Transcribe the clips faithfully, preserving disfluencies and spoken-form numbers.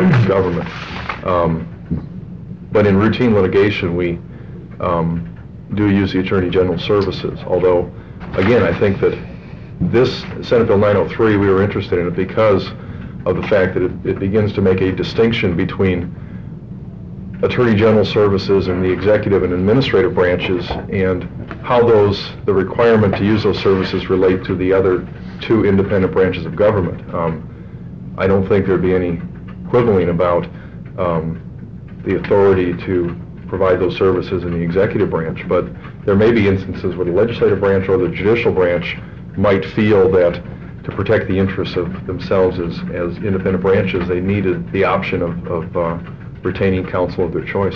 of government. Um, but in routine litigation, we um, do use the Attorney General services, although, again, I think that this Senate Bill nine oh three, we were interested in it because of the fact that it, it begins to make a distinction between Attorney General services and the executive and administrative branches, and how those, the requirement to use those services relate to the other two independent branches of government. Um, I don't think there'd be any quibbling about um, the authority to provide those services in the executive branch, but there may be instances where the legislative branch or the judicial branch might feel that to protect the interests of themselves as, as independent branches, they needed the option of, of uh, retaining counsel of their choice.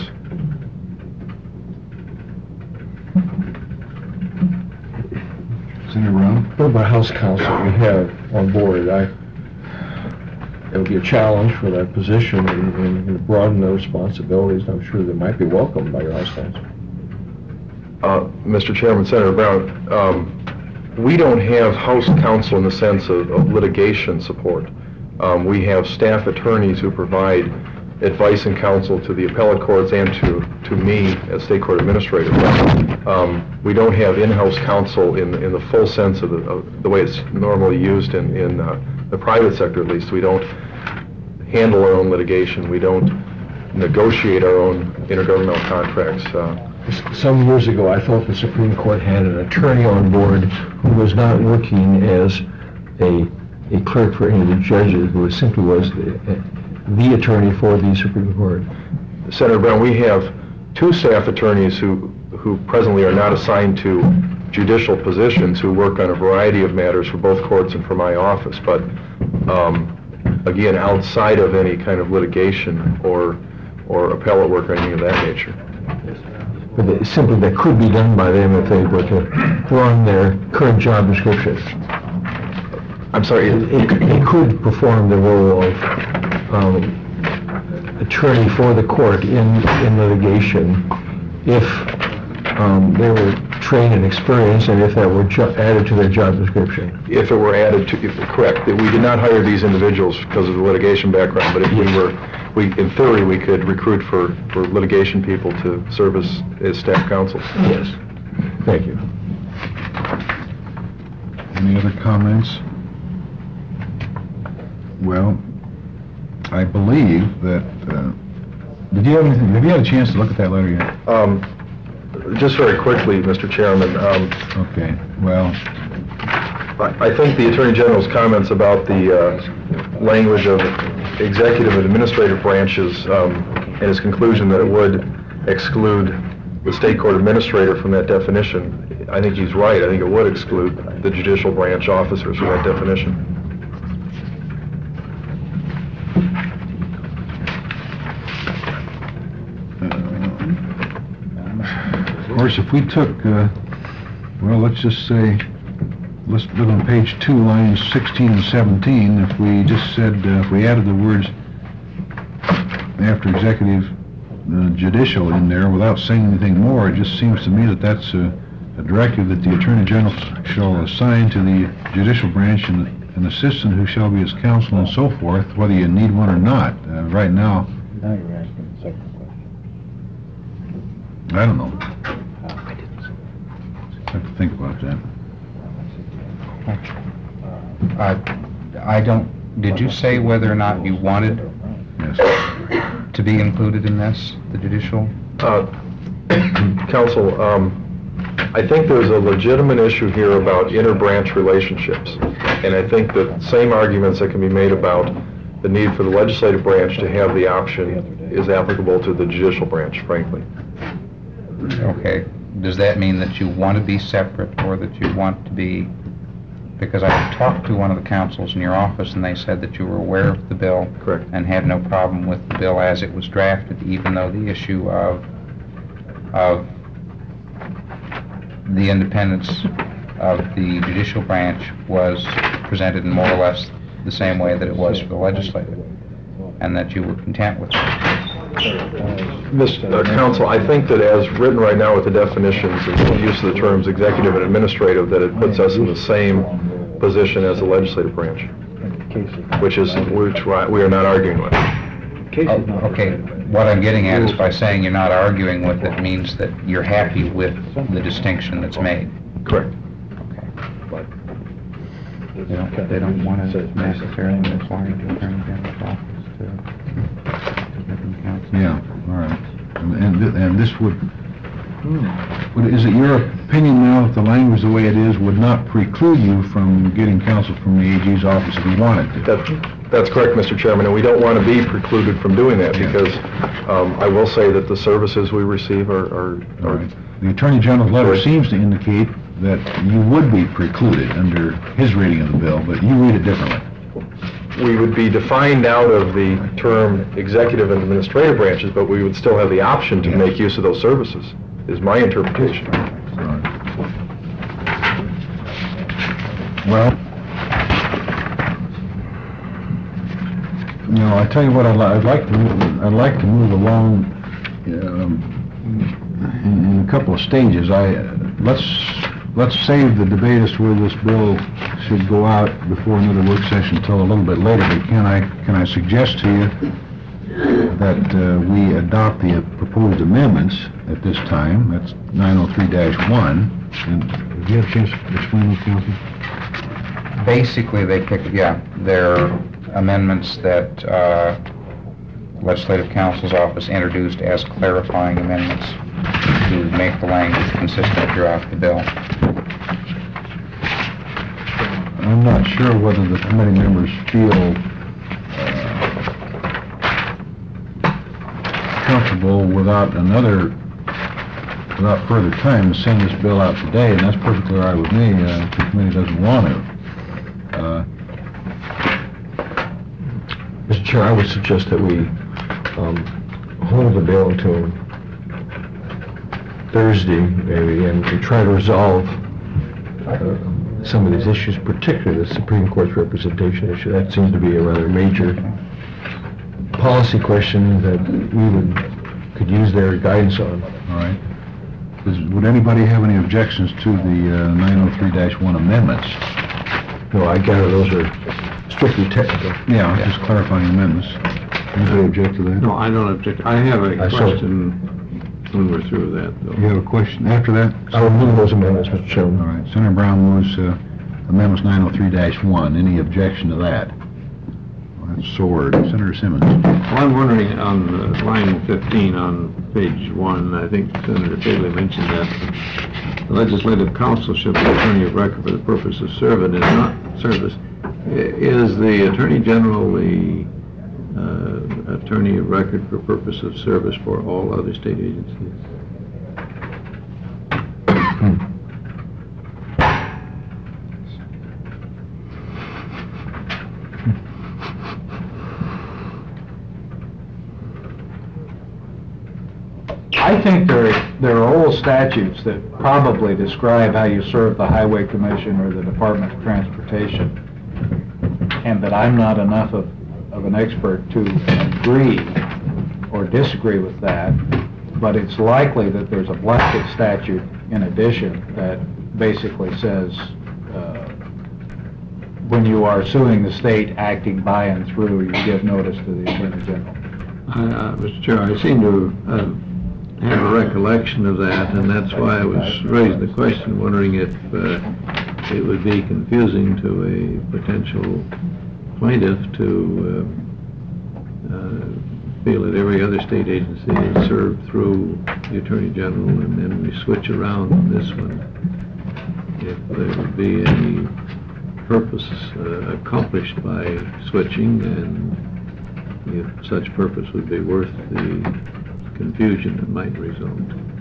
Senator Brown? What about House counsel we have on board? I, it would be a challenge for that position and, and broaden their responsibilities. I'm sure they might be welcomed by your House counsel. Uh, Mister Chairman, Senator Brown, um, we don't have House counsel in the sense of, of litigation support. Um, we have staff attorneys who provide advice and counsel to the appellate courts and to, to me as state court administrator. Um, we don't have in-house counsel in, in the full sense of the, of the way it's normally used in, in uh, the private sector, at least. We don't handle our own litigation. We don't negotiate our own intergovernmental contracts. Uh, Some years ago, I thought the Supreme Court had an attorney on board who was not working as a, a clerk for any of the judges, who simply was the, the attorney for the Supreme Court. Senator Brown, we have two staff attorneys who, who presently are not assigned to judicial positions, who work on a variety of matters for both courts and for my office. But um, again, outside of any kind of litigation or, or appellate work or anything of that nature. But they, simply that could be done by them if they were to put on their current job description. I'm sorry? It, it, they could perform the role of um, attorney for the court in, in litigation if um, they were trained and experienced, and if that were jo- added to their job description. If it were added to, if, correct. We did not hire these individuals because of the litigation background, but if we were, we, in theory, we could recruit for, for litigation people to serve as, as staff counsel. Yes. Thank you. Any other comments? Well, I believe that, uh, did you have anything, have you had a chance to look at that letter yet? Um, just very quickly, Mister Chairman. Um, okay, well. I, I think the Attorney General's comments about the uh, language of executive and administrative branches um, and his conclusion that it would exclude the state court administrator from that definition, I think he's right. I think it would exclude the judicial branch officers from that definition. Of course, if we took, uh, well, let's just say, let's look on page two, lines sixteen and seventeen, if we just said, uh, if we added the words after executive uh, judicial in there without saying anything more, it just seems to me that that's a, a directive that the Attorney General shall assign to the judicial branch an, an assistant who shall be his counsel and so forth, whether you need one or not. Uh, right now, Now you're asking the second question. I don't know. I have to think about that. Uh, I don't, did you say whether or not you wanted Yes. to be included in this, the judicial? Uh, Counsel, um, I think there's a legitimate issue here about inter-branch relationships, and I think the same arguments that can be made about the need for the legislative branch to have the option is applicable to the judicial branch, frankly. Okay. Does that mean that you want to be separate, or that you want to be, because I talked to one of the counsels in your office and they said that you were aware of the bill. Correct. And had no problem with the bill as it was drafted, even though the issue of, of the independence of the judicial branch was presented in more or less the same way that it was for the legislative, and that you were content with it. Mister Counsel, I think that as written right now with the definitions and the use of the terms executive and administrative, that it puts us in the same position as the legislative branch, which is which we are not arguing with. Case Oh, is not okay, decided by the- what I'm getting at is by saying you're not arguing with it means that you're happy with the distinction that's made. Correct. Okay. But They don't, they don't want to necessarily require the Attorney General's office to, to give them counsel. Yeah, all right. And, and thi- and this would, would, is it your opinion now that the language the way it is would not preclude you from getting counsel from the A G's office if you wanted to? That, that's correct, Mister Chairman, and we don't want to be precluded from doing that Yeah. because um, I will say that the services we receive are, are, All are right. The Attorney General's letter Right. seems to indicate that you would be precluded under his reading of the bill, but you read it differently. we would be defined out of the term executive and administrative branches, but we would still have the option to Yes. make use of those services, is my interpretation. Well, you know, I tell you what, I'd, li- I'd like to, move, I'd like to move along um, in, in a couple of stages. I let's let's save the debate as to whether this bill should go out before another work session until a little bit later. But can I can I suggest to you that uh, we adopt the proposed amendments at this time? That's nine oh three dash one. And do you have a chance to explain those, Counsel? Basically, they kick, yeah, they're amendments that uh, Legislative Counsel's office introduced as clarifying amendments to make the language consistent throughout the bill. I'm not sure whether the committee members feel uh, comfortable without another, without further time, to send this bill out today, and that's perfectly all right with me, uh, if the committee doesn't want to. Uh, Mister Chair, I would suggest that we um, hold the bill until Thursday, maybe, and to try to resolve uh, some of these issues, particularly the Supreme Court's representation issue. That seems to be a rather major policy question that we would, could use their guidance on. All right. Does, would anybody have any objections to the uh, nine oh three dash one amendments? No, I gather those are strictly technical. Yeah, just clarifying amendments. Anybody object to that? No, I don't object. I have a I saw- question when we're through that, though. You have a question after that? I will move those amendments, Mister Chairman. All right, Senator Brown moves uh, amendments nine oh three dash one. Any objection to that? Well, that's sword. Senator Simmons. Well, I'm wondering on uh, line fifteen on page one, I think Senator Bailey mentioned that the Legislative Counsel shall be attorney of record for the purpose of service, is not service. I- Is the Attorney General the uh, attorney of record for purpose of service for all other state agencies? I think there, there are old statutes that probably describe how you serve the Highway Commission or the Department of Transportation, and that I'm not enough of, of an expert to agree or disagree with that, but it's likely that there's a blanket statute in addition that basically says, uh, when you are suing the state acting by and through, you give notice to the Attorney General. Uh, Mister Chair, I seem to uh, have a recollection of that, and that's why I was raising the question, wondering if uh, it would be confusing to a potential plaintiff to uh, uh, feel that every other state agency is served through the Attorney General, and then we switch around on this one. If there would be any purpose uh, accomplished by switching, and if such purpose would be worth the confusion that might result.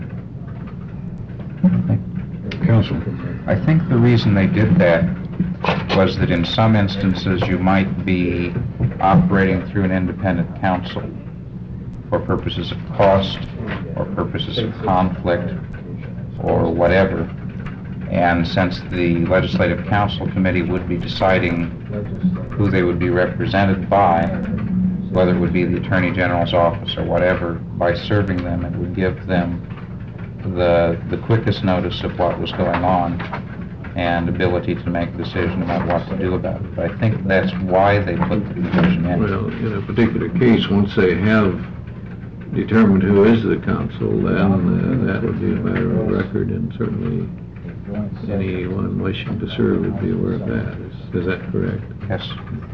Counsel. I think the reason they did that was that in some instances you might be operating through an independent counsel for purposes of cost or purposes of conflict or whatever. And since the Legislative Counsel Committee would be deciding who they would be represented by, whether it would be the Attorney General's office or whatever, by serving them, it would give them the the quickest notice of what was going on and ability to make a decision about what to do about it. But I think that's why they put the provision in. Well, in a particular case, once they have determined who is the counsel, then uh, that would be a matter of record, and certainly anyone wishing to serve would be aware of that. Is, is that correct? Yes.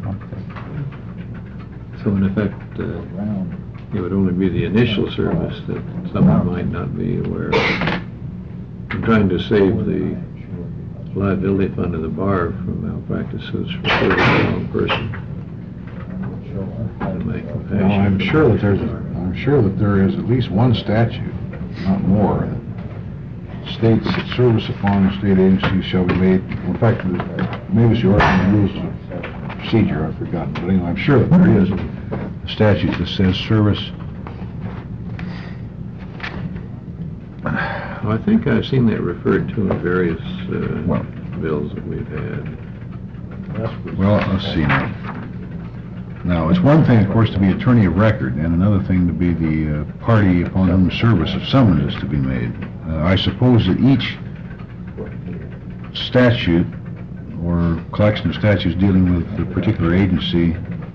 So in effect, uh, it would only be the initial service that someone might not be aware of. I'm trying to save the liability fund of the bar from malpractice suits for serving the wrong person. In my compassion. Well, I'm sure that there's, a- I'm sure that there is at least one statute, not more, that states that service upon state agencies shall be made, in fact, maybe it's the Oregon Rules of Procedure, I've forgotten, but anyway, I'm sure that there is a statute that says service. Well, I think I've seen that referred to in various uh, Well- bills that we've had. Well, let's see now. Now, it's one thing, of course, to be attorney of record, and another thing to be the uh, party upon whom service of summons is to be made. Uh, I suppose that each statute or collection of statutes dealing with a particular agency,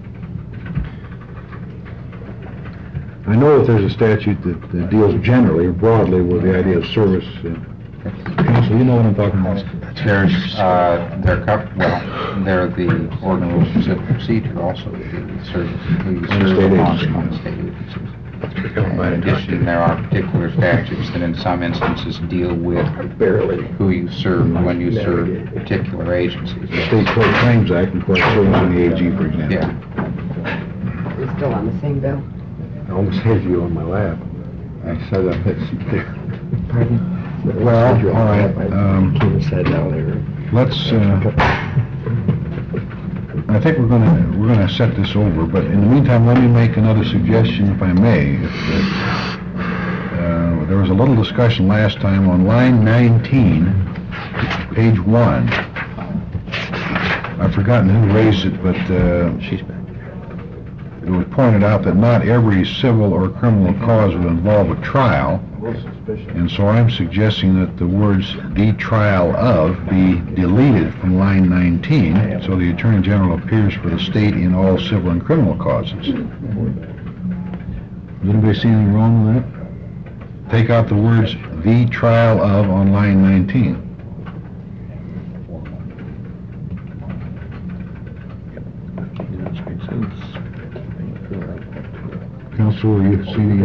I know that there's a statute that, that deals generally, broadly, with the idea of service. Uh, Counsel, you know what I'm talking about? There's, uh, there are, coup- well, there are the Oregon Rules of Civil Procedure also that deal with service, who you On serve state upon agencies. on state agencies. In addition, there are particular statutes that in some instances deal with who you serve when you serve particular agencies. The State Court Claims Act requires service on the A G, for example. Yeah. We're still on the same bill? I almost had you on my lap. I said I had some there. Well, all right, um, Can't have sat down there. let's, uh, I think we're gonna, we're gonna set this over, but in the meantime, let me make another suggestion, if I may. If, uh, There was a little discussion last time on line nineteen, page one. I've forgotten who raised it, but, uh, She's back. it was pointed out that not every civil or criminal cause would involve a trial. And so I'm suggesting that the words "the trial of" be deleted from line nineteen, so the Attorney General appears for the state in all civil and criminal causes. Does anybody see anything wrong with that? Take out the words "the trial of" on line nineteen. Makes sense. Counsel, you see the,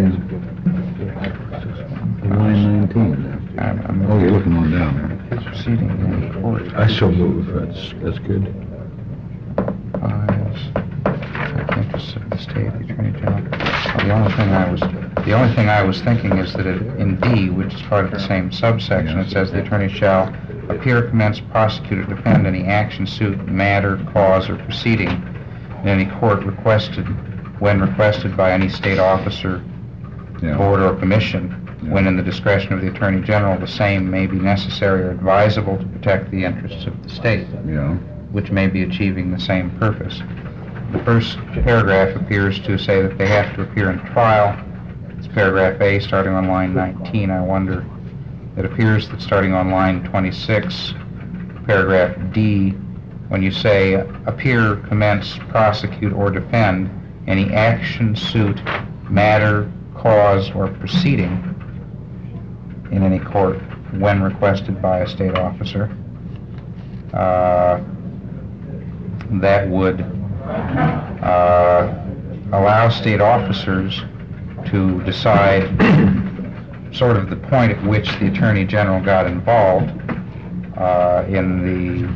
uh, line nineteen? I'm- I'm- Oh, you're looking on down there. His proceeding in court. I shall move, that's, that's good. Files, I think it's the state attorney general. Uh, The only thing I was, the only thing I was thinking is that it- in D, which is part of the same subsection, it says the attorney shall appear, commence, prosecute, or defend any action, suit, matter, cause, or proceeding in any court requested, when requested by any state officer, Yeah. board, or commission, when in the discretion of the attorney general, the same may be necessary or advisable to protect the interests of the state, Yeah. which may be achieving the same purpose. The first paragraph appears to say that they have to appear in trial. It's paragraph A, starting on line nineteen. I wonder, it appears that starting on line twenty-six, paragraph D, when you say appear, commence, prosecute, or defend any action, suit, matter, cause, or proceeding in any court when requested by a state officer, uh, that would uh, allow state officers to decide sort of the point at which the Attorney General got involved uh, in the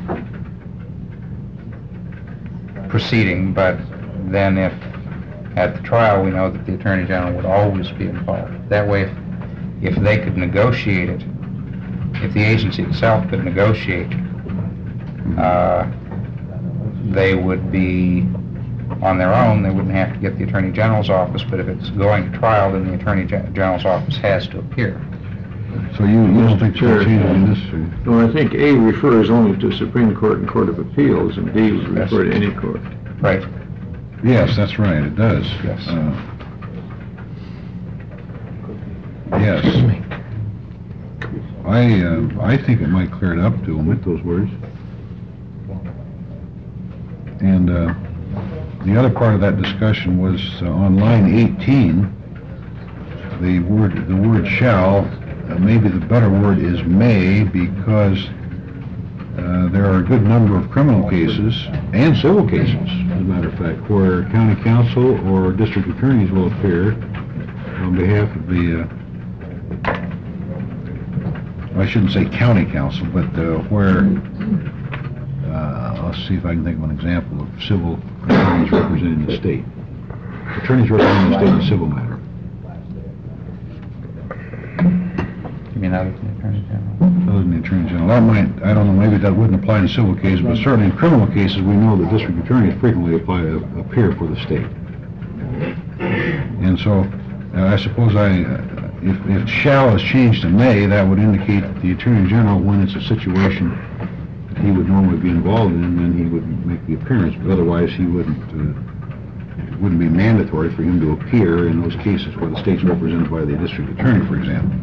proceeding, but then if at the trial we know that the Attorney General would always be involved. That way, if, if they could negotiate it, if the agency itself could negotiate, uh, they would be on their own. They wouldn't have to get the Attorney General's office, but if it's going to trial, then the Attorney Gen- General's office has to appear. So you, you don't think Sure. there's changes in this? or- No, I think A refers only to Supreme Court and Court of Appeals, and D would refer to any court. Right. Yes, that's right, it does. Yes. Uh, Yes. I, uh, I think it might clear it up to omit those words. And, uh, the other part of that discussion was uh, on line eighteen, the word, the word shall, uh, maybe the better word is may, because uh, there are a good number of criminal cases, and civil cases, as a matter of fact, where county council or district attorneys will appear on behalf of the, uh, I shouldn't say county council, but uh, where, uh, let's see if I can think of an example of civil attorneys representing the state. Attorneys representing the state in a civil matter. You mean other than the Attorney General? Other than the Attorney General. That might, I don't know, maybe that wouldn't apply in civil cases, but certainly in criminal cases, we know that district attorneys frequently apply, appear for the state. And so, uh, I suppose I, uh, if, if shall is changed to may, that would indicate that the Attorney General, when it's a situation that he would normally be involved in, then he would make the appearance, but otherwise he wouldn't, uh, it wouldn't be mandatory for him to appear in those cases where the state's represented by the district attorney, for example.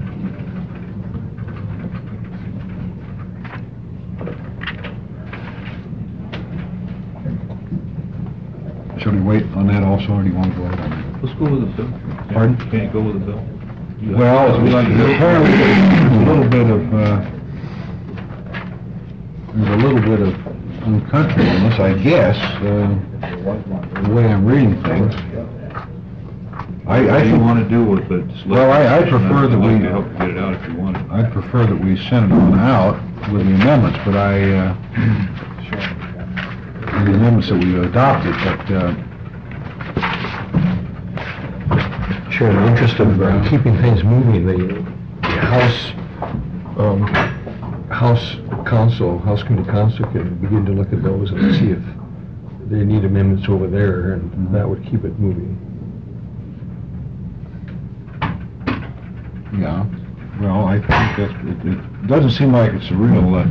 Should we wait on that also, or do you want to go ahead on that? Let's go with the bill. Pardon? Can you go with the bill? Well, apparently there's a little bit of, uh, there's a little bit of uncountryiness, I guess, uh, the way I'm reading things. I, I What do you think, want to do with it? Well, I- I prefer that we- I'd like to help you get it out if you want. I'd prefer that we send it on out with the amendments, but I, uh, the amendments that we adopted, but, uh, Sure, in the interest of uh, keeping things moving, the the House, um, House Council, House Committee Council could begin to look at those and see if they need amendments over there, and that would keep it moving. yeah, well, I think that's, it, it doesn't seem like it's a real, uh,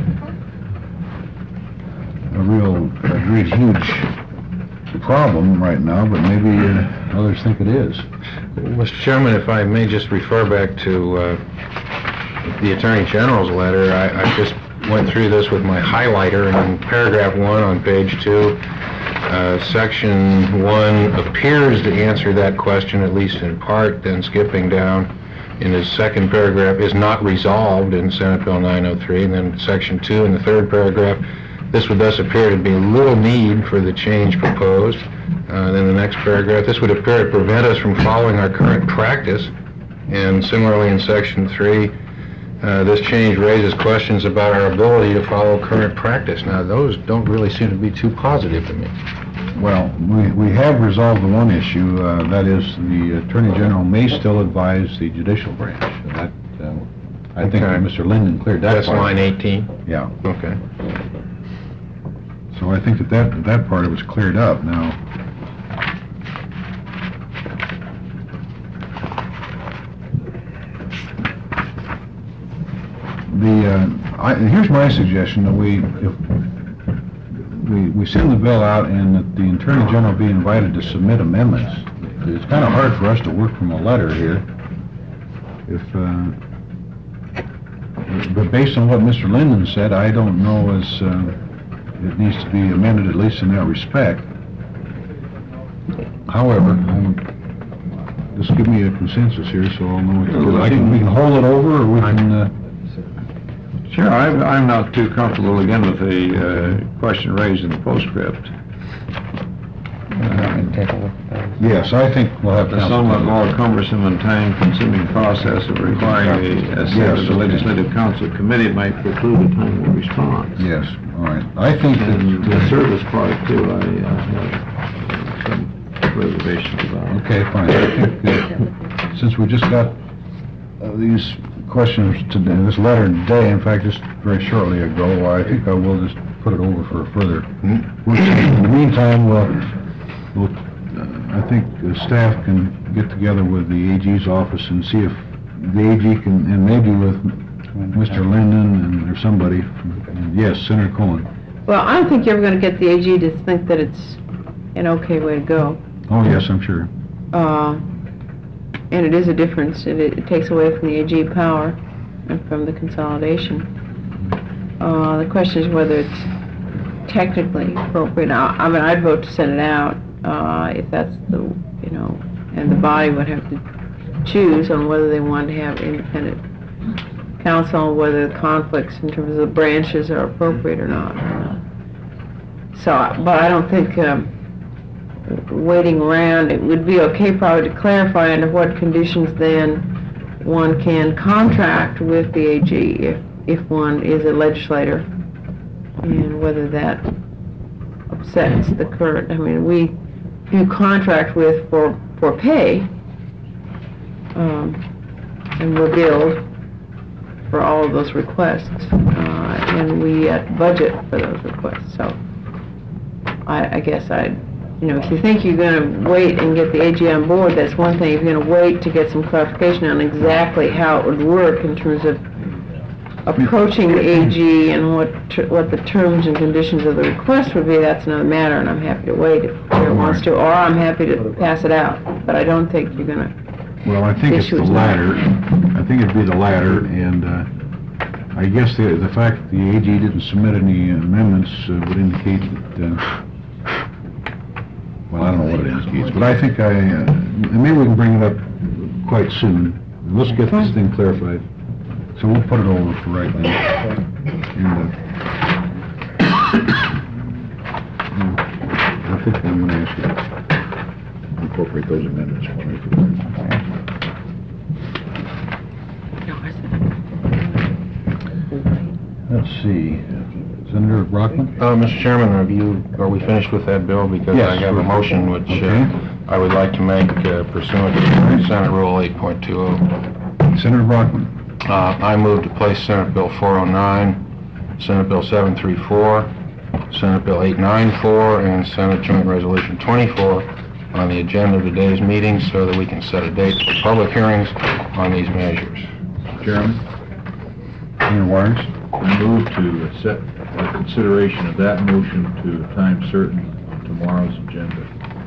a real, a great huge problem right now, but maybe uh, others think it is. Mister Chairman, if I may just refer back to uh, the Attorney General's letter, I I just went through this with my highlighter, and in paragraph one on page two, uh, section one appears to answer that question, at least in part, then skipping down in his second paragraph, is not resolved in Senate Bill nine oh three, and then section two in the third paragraph, this would thus appear to be little need for the change proposed. Uh, then the next paragraph, this would appear to prevent us from following our current practice. And similarly in section three, uh, this change raises questions about our ability to follow current practice. Now, those don't really seem to be too positive to me. Well, we, we have resolved the one issue, uh, that is the Attorney General may still advise the judicial branch. That, uh, I think Okay. Mister Linden cleared that part. That's line eighteen? Yeah, Okay. so I think that that, that part of it's cleared up now. The, uh, I, here's my suggestion, that we, if, we, we send the bill out and that the Attorney General be invited to submit amendments. It's kind of hard for us to work from a letter here. If, uh, but based on what Mister Linden said, I don't know as, uh, it needs to be amended at least in that respect. However, um, just give me a consensus here so I'll know what to do. I can, we can hold it over, or we can, uh, Sure, I'm, I'm not too comfortable again with the uh, question raised in the postscript. Take a look at those. yes, I think we'll have The counsel. somewhat more cumbersome and time-consuming process of requiring a, a set Yes, of the okay. Legislative Council committee might preclude a timely response. Yes, all right. I think And that, the service part too, I uh, have some reservations about. okay, fine. I think that since we just got uh, these questions today, this letter today, in fact, just very shortly ago, I think I will just put it over for a further work session. In the meantime, we'll, we'll, uh, I think the staff can get together with the A G's office and see if the A G can, and maybe with Mister Linden and or somebody, and yes, Senator Cohen. Well, I don't think you're ever going to get the A G to think that it's an okay way to go. Oh, yes, I'm sure. Uh, and it is a difference. It, it takes away from the A G power. and from the consolidation. Uh, the question is whether it's technically appropriate. I, I mean, I'd vote to send it out, uh, if that's the, you know, and the body would have to choose on whether they want to have independent counsel, whether the conflicts in terms of the branches are appropriate or not. So, but I don't think, um, waiting around, it would be okay probably to clarify under what conditions then one can contract with the A G if, if one is a legislator, and whether that upsets the current, I mean, we do contract with for, for pay, um, and we're billed for all of those requests, uh, and we uh, budget for those requests, so I, I guess I'd, you know, if you think you're going to wait and get the A G on board, that's one thing. If you're going to wait to get some clarification on exactly how it would work in terms of approaching the A G and what ter- what the terms and conditions of the request would be, that's another matter, and I'm happy to wait if Chair wants to, or I'm happy to pass it out. But I don't think you're going to. Well, I think it's the Issue is latter. I think it'd be the latter, and uh, I guess the the fact that the A G didn't submit any amendments uh, would indicate that, uh, well, I don't know what it indicates, but I think I, uh, maybe we can bring it up quite soon. Let's get this thing clarified. So we'll put it over for right now. And, uh, I think I'm going to ask you to incorporate those amendments for me. Let's see. Senator Brockman? Uh, Mister Chairman, are you, are we finished with that bill? Because Yes. I have a motion which Okay. uh, I would like to make uh, pursuant to Senate Rule eight point two oh. Senator Brockman? Uh, I move to place Senate Bill four oh nine, Senate Bill seven thirty-four, Senate Bill eight ninety-four, and Senate Joint Resolution twenty-four on the agenda of today's meeting so that we can set a date for public hearings on these measures. Chairman, Senator Waters? I move to set the consideration of that motion to a time certain on tomorrow's agenda.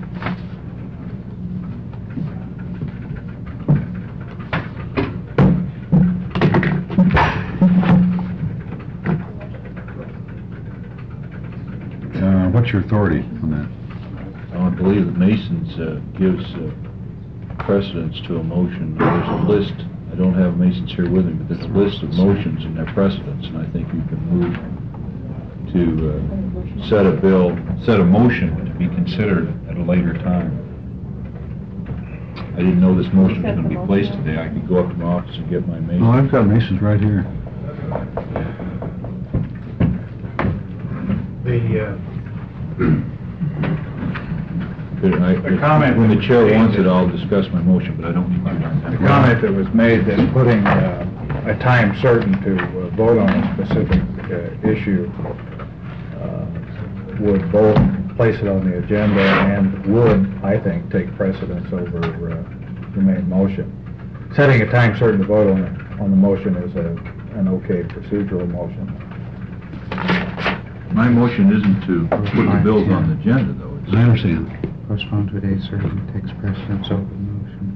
Uh, what's your authority on that? I believe that Mason's uh, gives uh, precedence to a motion. There's a list, I don't have Mason's here with me, but there's a list of motions and their precedents, and I think you can move to uh, set a bill, set a motion to be considered at a later time. I didn't know this motion was going to be placed today. I could go up to my office and get my Mason. Oh, I've got Mason's right here. The, uh, But I- The comment- When the chair wants it, I'll discuss my motion, but I don't need to right the now. comment that was made that putting uh, a time certain to uh, vote on a specific uh, issue uh, would both place it on the agenda and would, I think, take precedence over uh, the main motion. Setting a time certain to vote on it, on the motion is a, an okay procedural motion. My motion isn't to put the bills on the agenda, though. It's- I understand. Postpone to a date certain, takes precedence over the motion.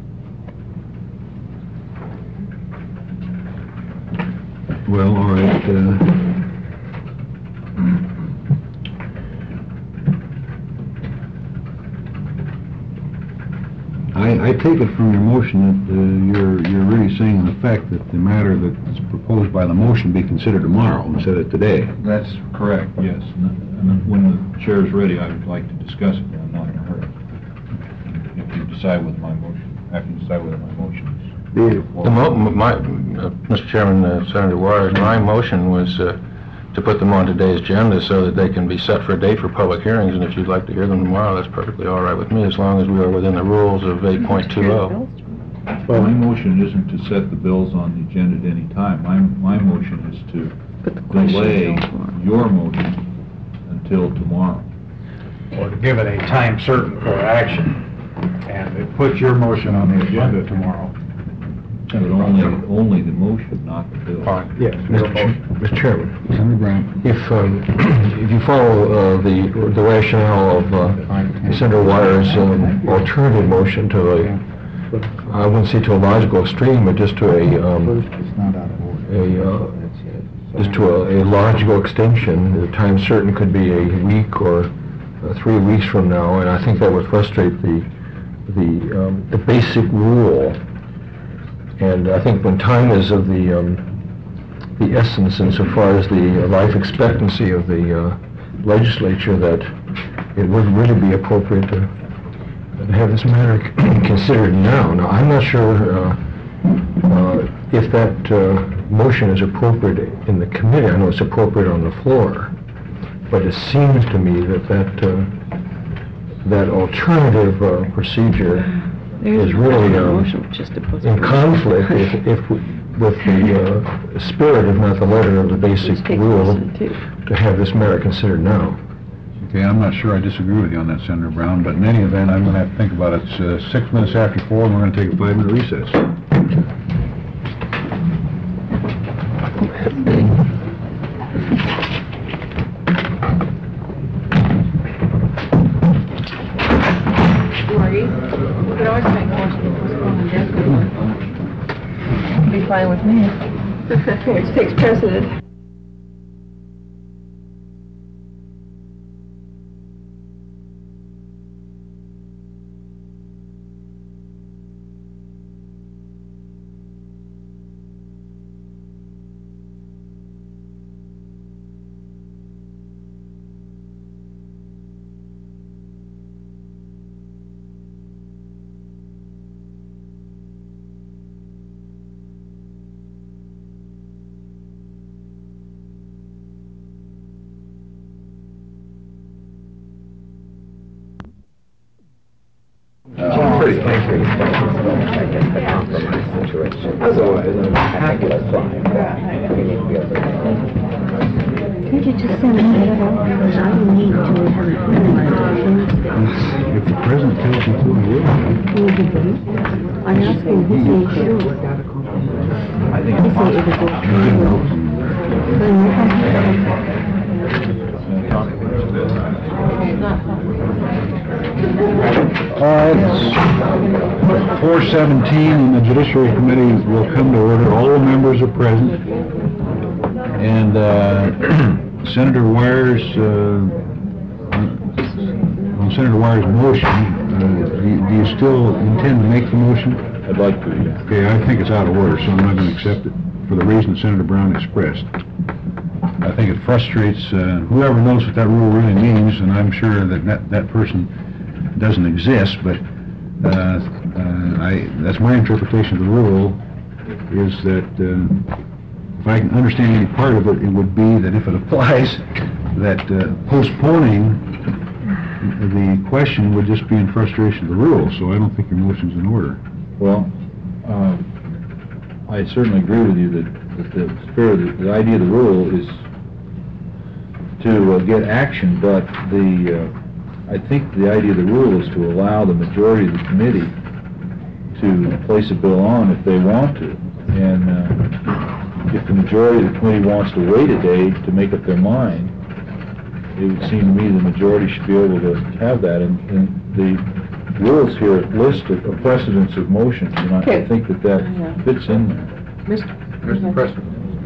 Well, all right, uh, I, I take it from your motion that uh, you're, you're really saying in effect that the matter that's proposed by the motion be considered tomorrow instead of today. That's correct, yes. And and when the chair is ready, I would like to discuss it, but I'm not in a hurry. If you decide with my motion, after you decide whether my motion is... The mo, my, uh, Mister Chairman, uh, Senator Waters, my motion was uh, to put them on today's agenda so that they can be set for a date for public hearings, and if you'd like to hear them tomorrow, that's perfectly all right with me, as long as we are within the rules of eight point two oh. Well, my motion isn't to set the bills on the agenda at any time. My, my motion is to Put the questions delay on tomorrow. your motion until tomorrow. Or to give it a time certain for action, and it puts your motion on the agenda tomorrow. But only, only the motion, not the bill. Yes, your motion. Mister Chairman, Senator Brown? if, um, if you follow uh, the the rationale of uh, Senator Wyer's um, alternative motion to a, I wouldn't say to a logical extreme, but just to a, um, It's not out of order. a, uh, just to a, a logical extension. The time certain could be a week or uh, three weeks from now, and I think that would frustrate the the um, the basic rule. And I think when time is of the um, the essence insofar as the life expectancy of the uh, legislature, that it would really be appropriate to have this matter considered now. Now, I'm not sure uh, uh, if that uh, motion is appropriate in the committee. I know it's appropriate on the floor, but it seems to me that that uh, that alternative uh, procedure is really um, in conflict if, if we, with the uh, spirit, if not the letter, of the basic rule to have this matter considered now. Okay, I'm not sure I disagree with you on that, Senator Brown, but in any event, I'm going to have to think about it. It's uh, six minutes after four, and we're going to take a five-minute recess. Margie, we could always make motion to postpone indefinitely. Be fine with me. Which takes precedent. Pretty, thank you. I guess the compromise situation. Otherwise, I think it's fine. We need to be able to... Could you just send a letter out, because I need to have it finalized. If the president tells me to, I will. Will you be? I'm asking who says sure. I think He it's said it was okay. All right, four seventeen, and the Judiciary Committee will come to order. All the members are present. And uh, Senator Wires, uh, on Senator Wires' motion, uh, do you- do you still intend to make the motion? I'd like to, yeah. Okay, I think it's out of order, so I'm not going to accept it for the reason Senator Brown expressed. I think it frustrates uh, whoever knows what that rule really means, and I'm sure that that, that person doesn't exist, but uh, uh, I, that's my interpretation of the rule, is that uh, if I can understand any part of it, it would be that if it applies, that uh, postponing the question would just be in frustration of the rule, so I don't think your motion's in order. Well, um, I certainly agree with you that, that the spirit, the idea of the rule is to uh, get action, but the, uh, I think the idea of the rule is to allow the majority of the committee to place a bill on if they want to. And uh, if the majority of the committee wants to wait a day to make up their mind, it would seem to me the majority should be able to have that. And, and the rules here list a a precedence of motions, and I, I Okay. think that that Yeah. fits in there. Mister Mister President.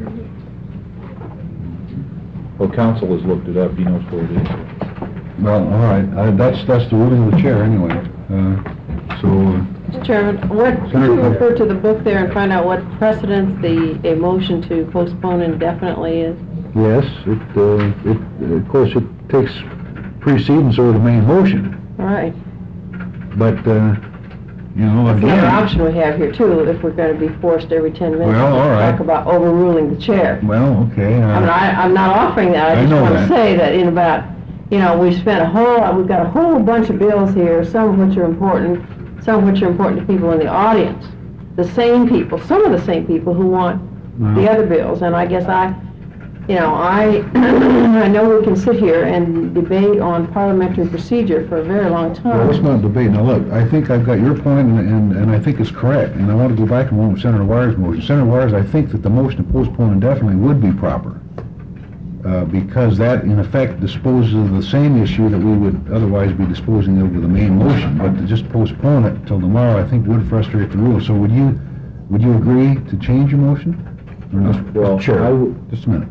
Well, counsel has looked it up, he knows where it is. Well, all right, uh, that's, that's the ruling of the chair anyway. Uh, So, uh, Mister Chairman, what, could Senator- you refer to the book there and find out what precedence the, a motion to postpone indefinitely is? yes, it, uh, it, of course, it takes precedence over the main motion, All right. but, uh, you know, That's another again... option we have here too, if we're gonna be forced every ten minutes Well, all to right. talk about overruling the chair. Well, okay, I mean, uh, I, I'm not offering that, I I just know wanna that. say that in about, you know, we spent a whole, we've got a whole bunch of bills here, some of which are important, some of which are important to people in the audience. The same people, some of the same people who want the Well- other bills, and I guess I, you know, I, I know we can sit here and debate on parliamentary procedure for a very long well, let's time. not debate. Now, look, I think I've got your point, and, and, and I think it's correct, and I want to go back a moment with Senator Wires' motion. Senator Wires, I think that the motion to postpone indefinitely would be proper, uh, because that, in effect, disposes of the same issue that we would otherwise be disposing of with the main motion, but to just postpone it till tomorrow, I think would frustrate the rule. So would you, would you agree to change your motion? or not? Well, Sure. I w- Just a minute.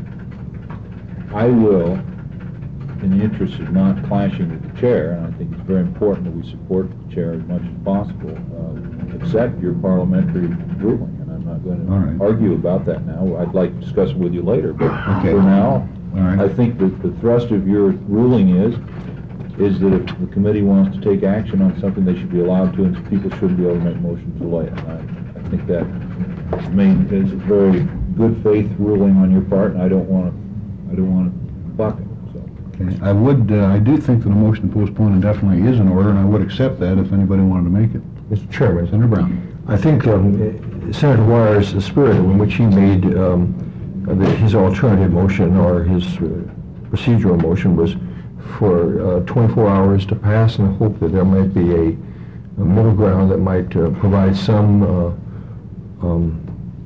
I will, in the interest of not clashing with the chair, and I think it's very important that we support the chair as much as possible, uh, accept your parliamentary ruling, and I'm not going All right. to argue about that now. I'd like to discuss it with you later, but Okay. for now, All right. I think that the thrust of your ruling is, is that if the committee wants to take action on something, they should be allowed to, and people shouldn't be able to make motions delay it. And I, I think that, I mean, is a very good faith ruling on your part, and I don't want to, I don't want to buck it, so. Okay. I would, uh, I do think that a motion to postpone indefinitely is in order, and I would accept that if anybody wanted to make it. Mister Chairman, Senator Brown. I think um, Senator Wire's, the spirit in which he made um, the- his alternative motion or his uh, procedural motion was for uh, twenty-four hours to pass, and I hope that there might be a, a middle ground that might uh, provide some uh, um,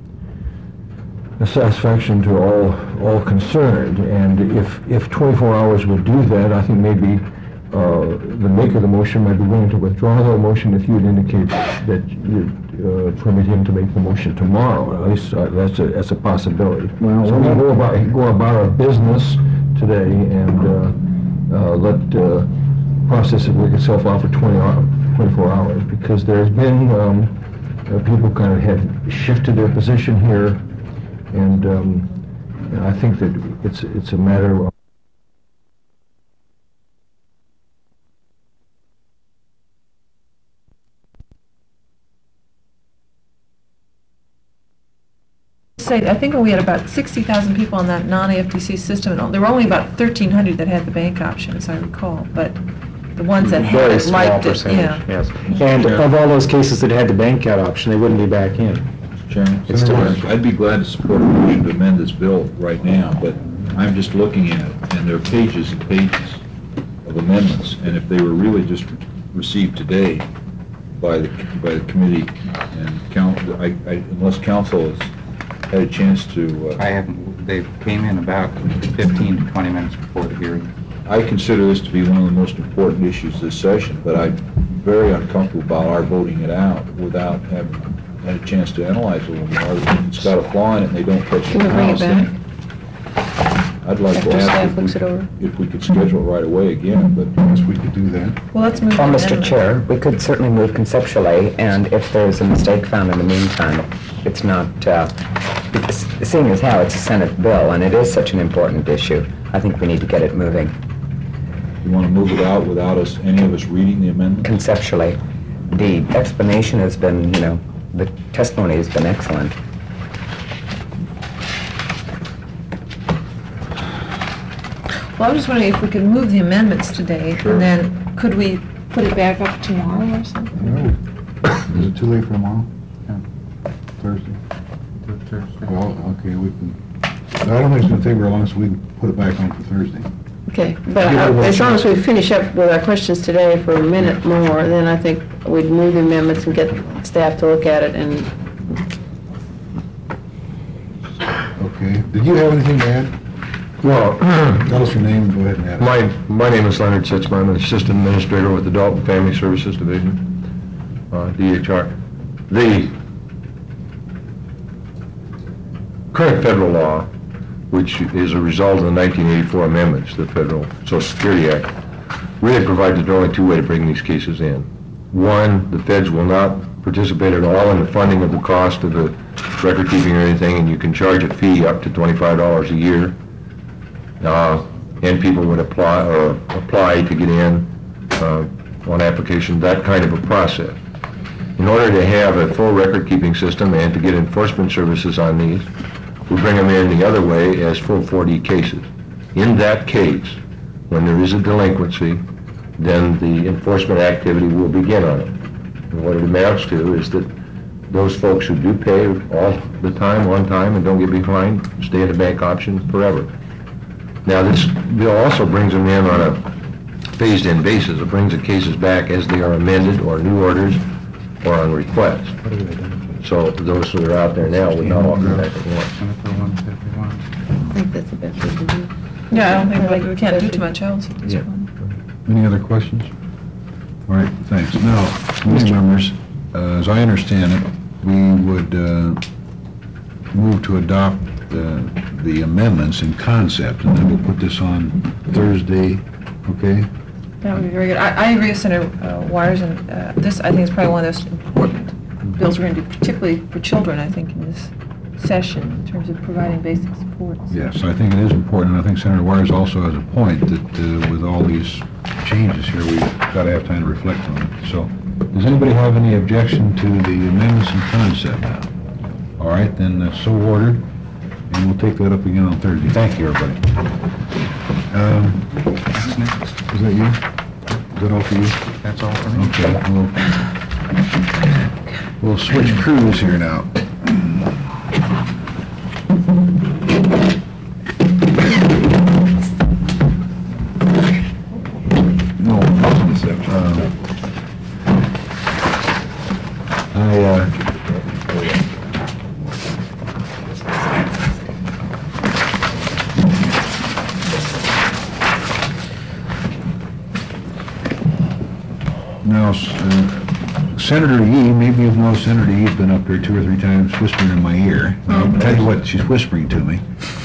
a satisfaction to all all concerned. And if if twenty-four hours would do that, I think maybe uh, the maker of the motion might be willing to withdraw the motion if you would indicate that you'd uh, permit him to make the motion tomorrow. At least uh, that's a that's a possibility. Well, so we go about go about our business today and uh, uh, let uh, process it work itself out for twenty hour, twenty-four hours, because there's been um, uh, people kind of have shifted their position here, and um, I think that it's it's a matter of say, I think we had about sixty thousand people on that non-A F D C system, and all- there were only about thirteen hundred that had the bank option, as I recall, but the ones that had Very it small liked it, percentage, yeah. yes. And of all those cases that had the bank out option, they wouldn't be back in. Chairman? It's still- I'd be glad to support a motion to amend this bill right now, but I'm just looking at it, and there are pages and pages of amendments, and if they were really just received today by the, by the committee and count, I, I, unless council has had a chance to, I uh, haven't, they came in about fifteen to twenty minutes before the hearing. I consider this to be one of the most important issues this session, but I'm very uncomfortable about our voting it out without having had a chance to analyze it a little more. It's got a flaw in it, and they don't catch it Can we bring it now, so back? I'd like After to staff ask looks it if over? we, if we could schedule it right away again, but Yes, we could do that. Well, let's move Well, the Mister amendment. Chair, we could certainly move conceptually, and if there's a mistake found in the meantime, it's not, uh, it's- seeing as how it's a Senate bill, and it is such an important issue, I think we need to get it moving you want to move it out without us, any of us reading the amendment? conceptually. The explanation has been, you know, the testimony has been excellent. Well, I was just wondering if we could move the amendments today, Sure. and then could we put it back up tomorrow or something? Is it too late for tomorrow? Yeah. Thursday? Thursday. Well, okay, we can, I don't think it's gonna take very long, so we can put it back on for Thursday. Okay, but uh, as long as we finish up with our questions today for a minute more, then I think we'd move the amendments and get staff to look at it and, Okay, did you have anything to add? Well, Tell us your name and go ahead and add it. my, my name is Leonard Sitzman. I'm an Assistant Administrator with the Dalton Family Services Division, uh, D H R. The current federal law, which is a result of the nineteen eighty-four amendments to the Federal Social Security Act, really provides that there are only two ways to bring these cases in. One, the feds will not participate at all in the funding of the cost of the record keeping or anything, and you can charge a fee up to twenty-five dollars a year. Uh, and people would apply, or apply to get in uh, on application, that kind of a process. In order to have a full record-keeping system and to get enforcement services on these, we bring them in the other way as full four D cases. In that case, when there is a delinquency, then the enforcement activity will begin on it. And what it amounts to is that those folks who do pay all the time, on time, and don't get behind, stay in the bank option forever. Now, this bill also brings them in on a phased-in basis. It brings the cases back as they are amended, or new orders, or on request. So those that are out there now would not offer that at once. Senator one fifty-one. I think that's the best we can do. Yeah, I don't think we- we can't do too much else at this Yeah. point. Any other questions? All right, thanks. Now, committee members, uh, as I understand it, we would uh, move to adopt uh, the amendments in concept, and then we'll put this on Thursday, okay? That would be very good. I, I agree with Senator uh, Wires, and uh, this, I think, is probably one of those important bills we're going to do, particularly for children, I think, in this session, in terms of providing basic supports. Yes, I think it is important, and I think Senator Wires also has a point that uh, with all these changes here, we've got to have time to reflect on it. So, does anybody have any objection to the amendments in concept now? All right, then that's so ordered, and we'll take that up again on Thursday. Thank you, everybody. Um, is that you? Is that all for you? That's all for me. Okay, we'll, we'll switch crews here now. No, uh, I, uh, now, uh, Senator Yee, maybe you've noticed Senator Yee's been up here two or three times whispering in my ear. I'll tell you what she's whispering to me.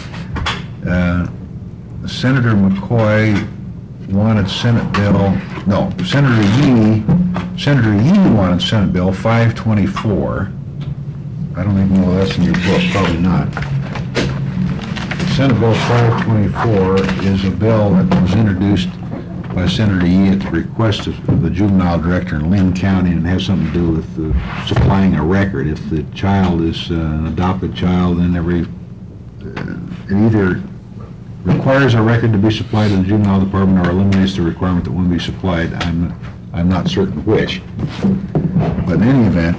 Uh, Senator McCoy wanted Senate Bill, no, Senator Yee, Senator Yee wanted Senate Bill five twenty-four. I don't even know if that's in your book, probably not. Senate Bill five twenty-four is a bill that was introduced by Senator Yee at the request of of the juvenile director in Lynn County, and has something to do with uh, supplying a record. If the child is uh, an adopted child, then every, uh, it either requires a record to be supplied to the juvenile department or eliminates the requirement that one be supplied. I'm, I'm not certain which. But in any event,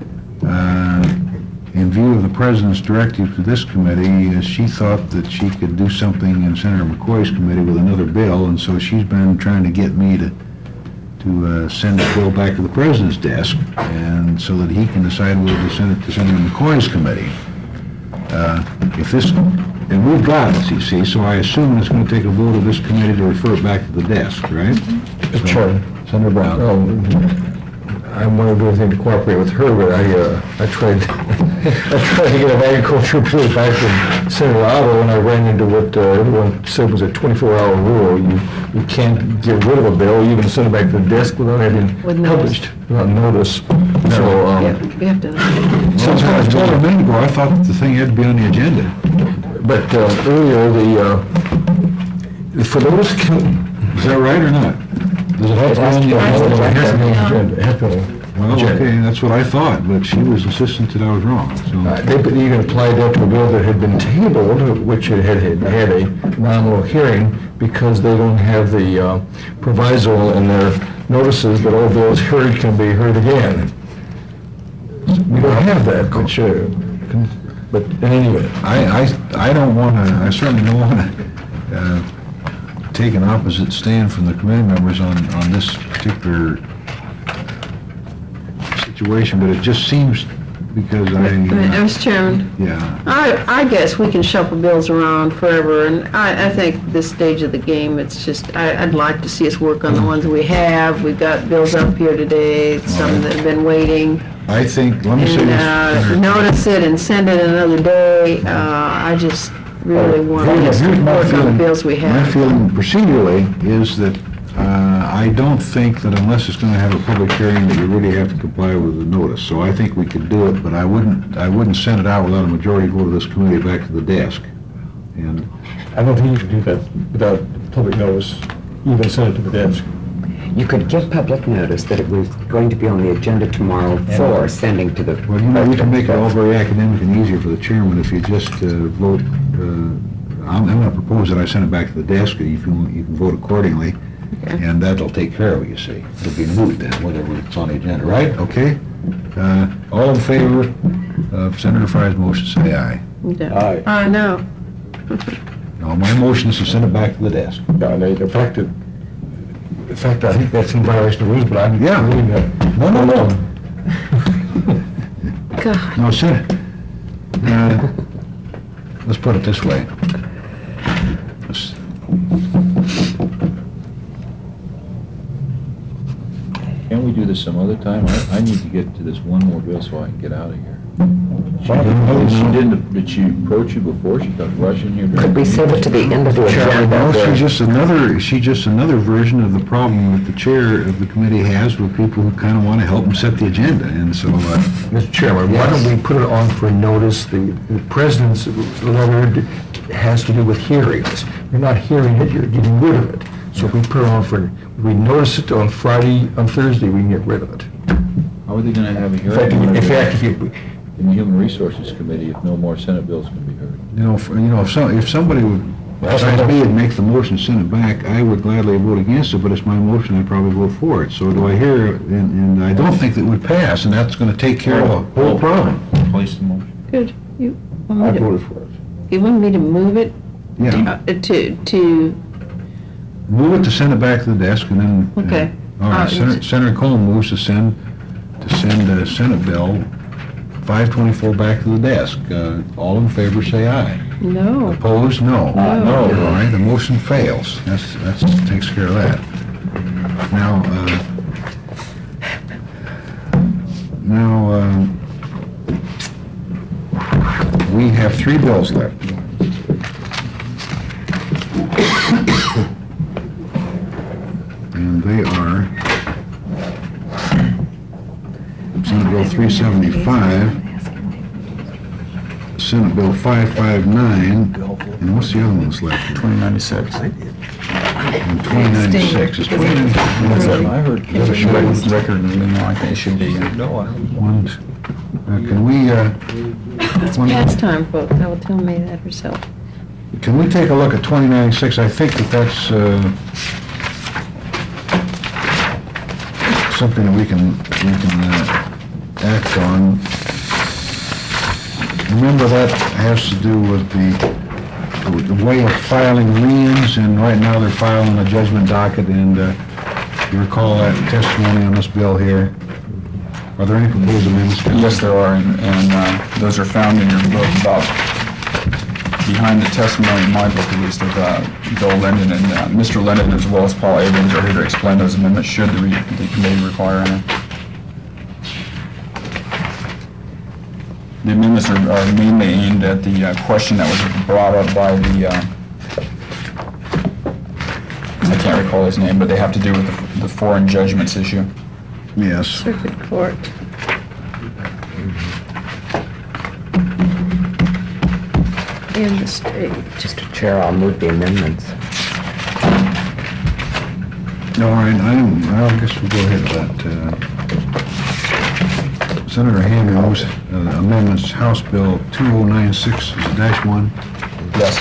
uh, in view of the President's directive to this committee, uh, she thought that she could do something in Senator McCoy's committee with another bill, and so she's been trying to get me to to uh, send the bill back to the President's desk, and so that he can decide whether to send it to Senator McCoy's committee. Uh, if this, and we've got it, you see, so I assume it's going to take a vote of this committee to refer it back to the desk, right? Mister Chairman. Senator Brown. Um, I want to do everything to cooperate with her, but I, uh, I tried, I tried to get an agricultural bill back from Senator Otto, and I ran into what uh, everyone said was a twenty-four hour rule. You, you can't get rid of a bill, you can send it back to the desk without having With notice. published, without notice. So, um, Yeah, we have to. So as I told her a minute ago, I thought that the thing had to be on the agenda. but uh, earlier, the, uh, for those, com- Is that right or not? Does it have to be on the it has to be on the agenda? agenda. It has to be on the Well, agenda. okay, that's what I thought, but she was insistent that I was wrong, Uh, so. They could even apply that to a bill that had been tabled, which had had, had a nominal hearing, because they don't have the uh, proviso in their notices that all bills heard can be heard again. We don't have that, which, uh, con- but in any event. I, I, I don't want to, I certainly don't want to uh, take an opposite stand from the committee members on, on this particular situation, but it just seems, because I, Mister Chairman, yeah. I, I guess we can shuffle bills around forever, and I, I think at this stage of the game, it's just, I, I'd like to see us work on the ones we have. We've got bills up here today, some that have been waiting, I think, let me say and, this. uh, Senator- notice it and send it another day. Uh, I just really want to Here's- get here's some my work on the feeling- bills we My have. feeling procedurally is that uh, I don't think that unless it's going to have a public hearing, that you really have to comply with the notice. So I think we could do it, but I wouldn't, I wouldn't send it out without a majority vote of this committee back to the desk. And I don't think you can do that without public notice, even send it to the desk. You could give public notice that it was going to be on the agenda tomorrow for sending to the... Well, you know, you can make it all very academic and easier for the chairman if you just uh, vote, uh, I'm, I'm going to propose that I send it back to the desk, and you can, you can vote accordingly, and that'll take care of it, you see. It'll be moot then, whether it's on the agenda, right? Okay? Uh, All in favor of Senator Fry's motion, say aye. Aye. Uh, no. No, my motion is to send it back to the desk. No, they, the fact that, in fact, I think that's in violation of rules, but I'm Yeah. reading that. No, no, no. God. No, sir. Uh, Let's put it this way. Let's- Can't we do this some other time? I, I need to get to this one more bill so I can get out of here. She didn't, she didn't, did she approach you before? She got rushing you? Could we save it to the end of the Chairman, agenda? no, where- she's just another, she's just another version of the problem that the chair of the committee has with people who kind of want to help them set the agenda, and so, uh, Mister Chairman, why don't we put it on for notice? The the president's letter d- has to do with hearings. You're not hearing it, you're getting rid of it. So if we put it on for, we notice it on Friday, on Thursday, we can get rid of it. How are they gonna have a In fact, hearing if- in fact, if you, in the Human Resources Committee if no more Senate bills can be heard? you know, if, you know, if some, if somebody would, besides me, would make the motion, send it back, I would gladly vote against it, but it's my motion, I'd probably vote for it. So do I hear, and, and I don't think that would pass, and that's gonna take care of the whole problem. Place the motion. Good. You I want me to, voted for it. you want me to move it Yeah, uh, to, to, move it to send it back to the desk, and then. uh, Okay. All right, Uh, Senator, Senator Cohen moves to send, to send uh Senate Bill five twenty-four back to the desk. Uh, all in favor, say aye. no. Opposed, no. No. All right, the motion fails. That's, that's, takes care of that. Now, uh, now, uh, we have three bills left. And they are Senate Bill three seventy-five, Senate Bill five fifty-nine, and what's the other one that's left? twenty ninety-six. And twenty ninety-six. Is twenty ninety-six? I heard. Record, you know, I think it should be. No, I One, uh, can we, uh, It's one- past time, folks. I will tell me that herself. can we take a look at twenty ninety-six? I think that that's, uh, something that we can, we can, uh, act on. Remember, that has to do with the, the way of filing liens, and right now they're filing a judgment docket, and, uh, you recall that testimony on this bill here? Are there any proposed amendments? Yes, there are, and, and uh, those are found in your book about, behind the testimony in my book at least, of uh, Bill Linden, and uh, Mister Linden as well as Paul Abrams are here to explain those amendments should the, re- the committee require any. The amendments are, are mainly aimed at the uh, question that was brought up by the, uh, I can't recall his name, but they have to do with the, the foreign judgments issue. Yes. Circuit Court. In the state. Mister Chair, I'll move the amendments. All right, I, I guess we'll go ahead with that. Uh, Senator Hamby moves uh, amendments, House Bill two oh nine six dash one. Yes.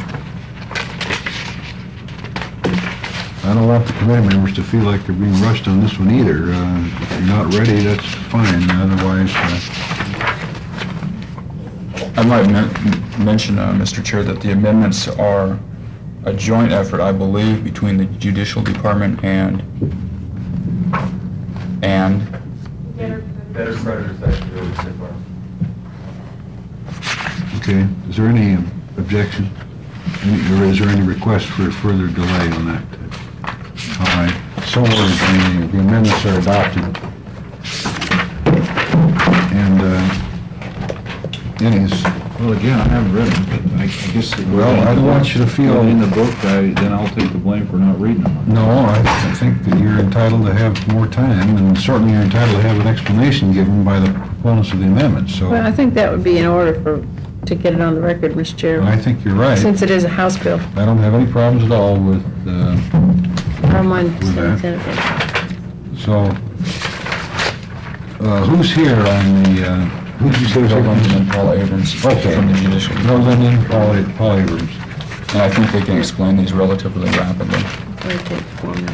I don't want the committee members to feel like they're being rushed on this one either. Uh, If you're not ready, that's fine, otherwise, uh, I might men- mention, uh, Mister Chair, that the amendments are a joint effort, I believe, between the Judicial Department and, and, Debtor creditor section, really, so far. okay. Is there any objection? Any- Or is there any request for further delay on that? All right, so ordered, the the amendments are adopted. And, uh, Denny's, Well, again, I haven't read them, but I I guess. if we're Well, I don't gonna want you to feel- put it in the book, I, then I'll take the blame for not reading them. no, I I think that you're entitled to have more time, and certainly you're entitled to have an explanation given by the proponents of the amendment, so Well, I think that would be in order for, to get it on the record, Mister Chair. I think you're right. Since it is a House bill. I don't have any problems at all with, uh, I don't mind With sending that. Senate bill. so, uh, who's here on the, uh, who did you say was Bill here? Linden and Paul Abrams Okay. from the Judicial Bill Department. Linden, Paul, Paul Abrams. And I think they can explain these relatively rapidly. Let me take the formula.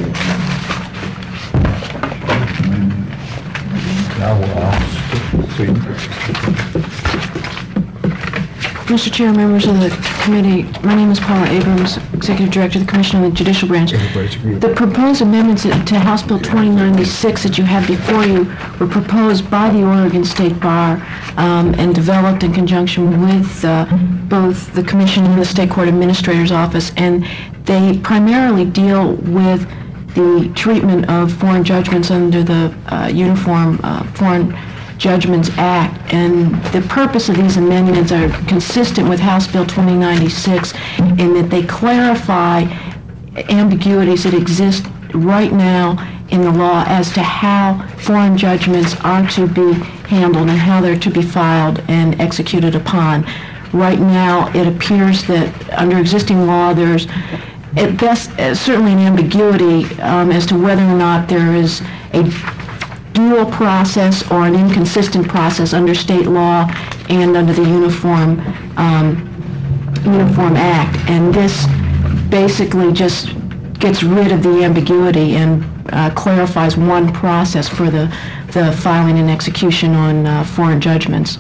Mister Chair, members of the committee, my name is Paula Abrams, Executive Director of the Commission on the Judicial Branch. The proposed amendments to House Bill twenty ninety-six that you have before you were proposed by the Oregon State Bar um, and developed in conjunction with uh, both the Commission and the State Court Administrator's Office, and they primarily deal with the treatment of foreign judgments under the uh, Uniform uh, Foreign Judgments Act. And the purpose of these amendments are consistent with House Bill twenty ninety-six in that they clarify ambiguities that exist right now in the law as to how foreign judgments are to be handled and how they're to be filed and executed upon. Right now, it appears that under existing law, there's at best uh, certainly an ambiguity um, as to whether or not there is a dual process or an inconsistent process under state law and under the Uniform um, Uniform Act. And this basically just gets rid of the ambiguity and uh, clarifies one process for the, the filing and execution on uh, foreign judgments.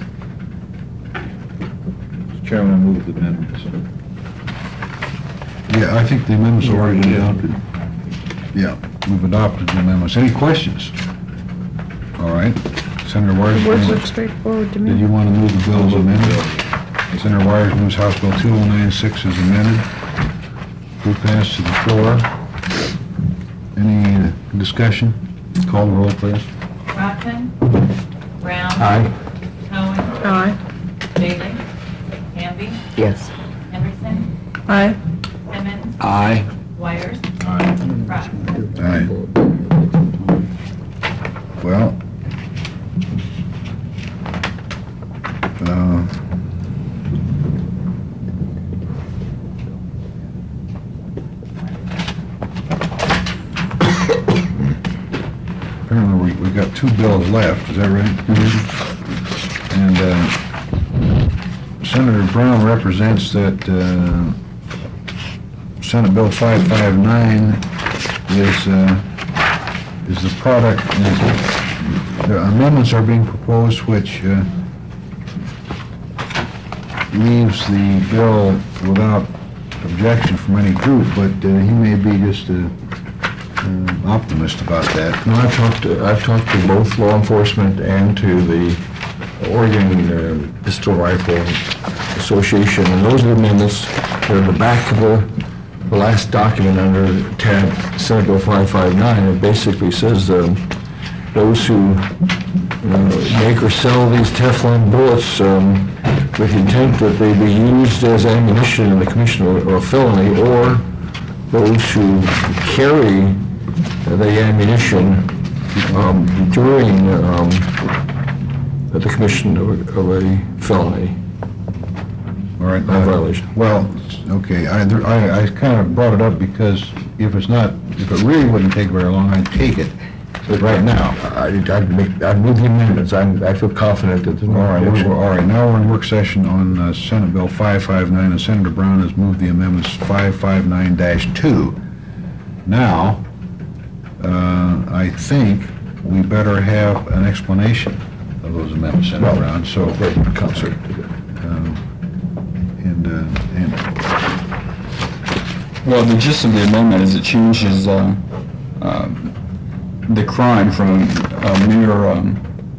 Mister Chairman, I move the amendments. Yeah, I think the amendments are already adopted. Yeah, we've adopted the amendments. Any questions? All right. Senator Wires. Words look straightforward to me. Did you want to move the bill as amended? Senator Wires moves House Bill two oh nine six as amended. Will pass to the floor. Any uh, discussion? Call the roll, please. Rothman? Brown? Aye. Cohen? Aye. Bailey? Hamby? Yes. Henderson? Aye. Simmons? Aye. Wires? Aye. Rothman? Aye. Well, uh, apparently we, we got two bills left, is that right? Mm-hmm. And, uh, Senator Brown represents that, uh, Senate Bill five five nine is, uh, is the product, is, the amendments are being proposed which, uh, leaves the bill without objection from any group, but, uh, he may be just a, uh, optimist about that. No, I've talked to, I've talked to both law enforcement and to the Oregon uh, Pistol Rifle Association, and those are the amendments. They're in the back of the, the last document under tab Senate Bill five five nine. It basically says um, those who uh, make or sell these Teflon bullets um, with the intent that they be used as ammunition in the commission of a felony, or those who carry the ammunition um, during um, the commission of a, of a felony. All right. Uh, violation. Well, okay, I, there- I, I kind of brought it up because if it's not, if it really wouldn't take very long, I'd take it right now. I'd, I'd make, I'd move the amendments. I'm, I feel confident that there's All no right, objection. we're, all right, now we're in work session on uh, Senate Bill five five nine, and Senator Brown has moved the amendments five five nine dash two. Now, uh, I think we better have an explanation of those amendments, Senator Brown, so. Concert. um, And, uh, and, Well, the gist of the amendment is it changes uh, uh, the crime from a mere um,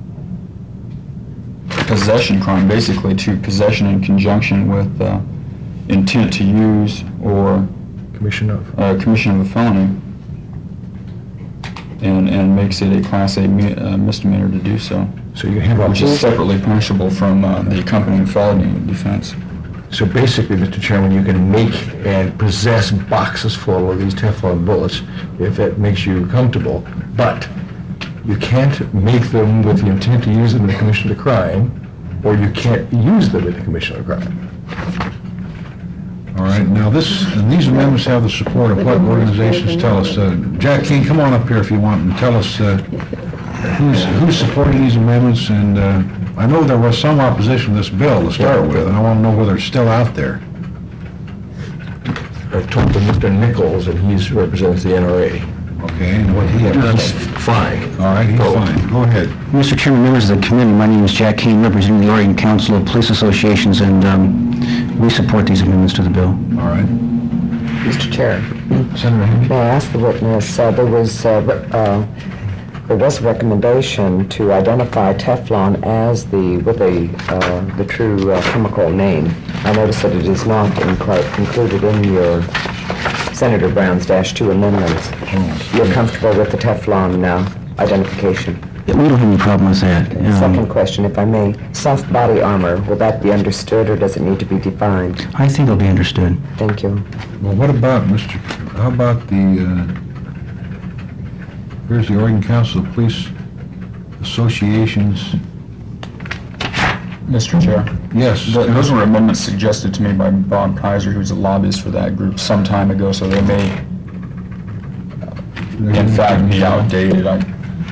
possession crime, basically, to possession in conjunction with uh, intent to use or Commission of. uh, commission of a felony, and and makes it a Class A mi- uh, misdemeanor to do so, So you have which is separately punishable from uh, the accompanying felony defense. So basically, Mister Chairman, you can make and possess boxes full of these Teflon bullets if it makes you comfortable, but you can't make them with the intent to use them in the commission of the crime, or you can't use them in the commission of the crime. all right, now this, and these amendments have the support of what organizations tell us. Uh, Jack King, come on up here if you want and tell us uh, who's, who's supporting these amendments, and uh, I know there was some opposition to this bill to start with, and I want to know whether it's still out there. I talked to Mister Nichols, and he's represents the N R A. Okay, and what he has to He's say. fine. All right, he's fine. Go ahead. Mister Chairman, members of the committee, my name is Jack Kane, representing the Oregon Council of Police Associations, and um, we support these amendments to the bill. All right. Mister Chair, Senator Henry? may I ask the witness, uh, there was, uh, re- uh, there was a recommendation to identify Teflon as the, with a, uh, the true uh, chemical name. I notice that it is not inclu- included in your Senator Brown's dash two amendments. You're comfortable with the Teflon uh, identification? Yeah, we don't have any problem with that. Um, Second question, if I may. Soft body armor, will that be understood or does it need to be defined? I think it'll be understood. Thank you. Well, what about, Mister, how about the, uh, here's the Oregon Council of Police Associations. Mister Chair? Yes. Th- Those were amendments suggested to me by Bob Kaiser, who's a lobbyist for that group some time ago, so they may, uh, in fact, be outdated. I-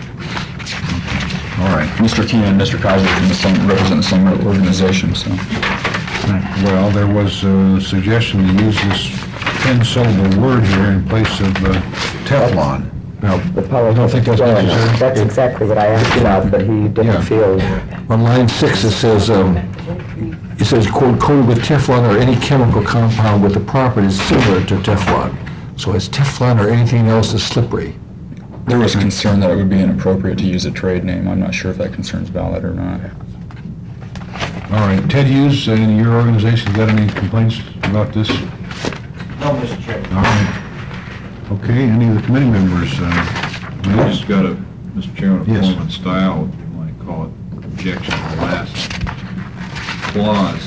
All right. Mister Keenan and Mister Kaiser are in the same, represent the same organization, so. Well, there was a suggestion to use this ten-syllable word here in place of uh, Teflon. Now, The power. I don't think that's Yeah, necessary. That's exactly what I asked about, but he Yeah. didn't feel. On line six, it says, um, it says, quote, coated with Teflon or any chemical compound with the properties similar to Teflon. So is Teflon or anything else that's slippery? There was concern that it would be inappropriate to use a trade name. I'm not sure if that concern's valid or not. All right, Ted Hughes, uh, your organization got any complaints about this? No, Mister Chairman. All right. Okay, any of the committee members? uh, I just got a, Mister Chairman, a Yes. form and style, if you want to call it, objection to the last clause.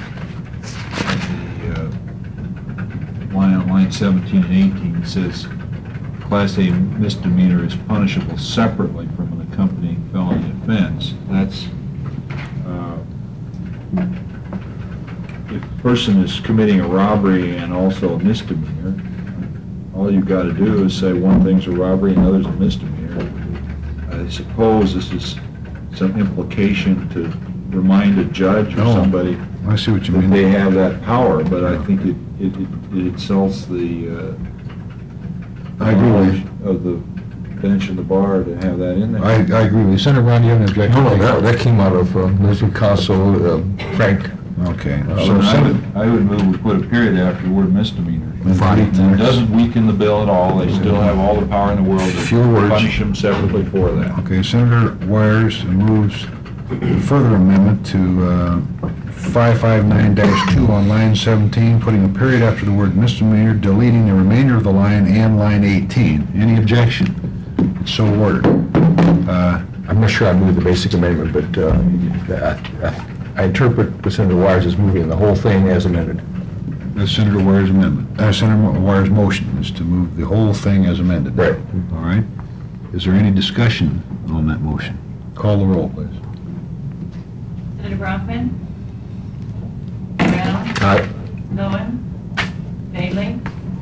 The, uh, line on line seventeen and eighteen, it says, Class A misdemeanor is punishable separately from an accompanying felony offense. That's, uh, if a person is committing a robbery and also a misdemeanor, all you've got to do is say one thing's a robbery and other's a misdemeanor. I suppose this is some implication to remind a judge or Oh, somebody I see what you that mean. they have that power, but I think it, it, it it insults the, uh, I agree with you. knowledge of the bench and the bar to have that in there. I, I agree with you. Senator Brown, do you have an objection? No, no, that, that came out of uh, Leslie Casso, uh, Frank. Okay. Uh, So, I Senator, would, I would move we put a period after the word misdemeanor. Fine. And it doesn't weaken the bill at all. They still have all the power in the world to Fewer words. punish them separately for that. okay, Senator Wires moves a further amendment to uh, five five nine dash two on line seventeen, putting a period after the word misdemeanor, deleting the remainder of the line and line eighteen. Any objection? It's so ordered. Uh, I'm not sure I moved the basic amendment, but uh, I I interpret Senator Wires as moving the whole thing as amended. That's Senator Wires' amendment. Uh, Senator Wires' motion is to move the whole thing as amended. Right. All right. Is there any discussion on that motion? Call the roll, please. Senator Brockman? Brown? Aye. Bowen? Bailey?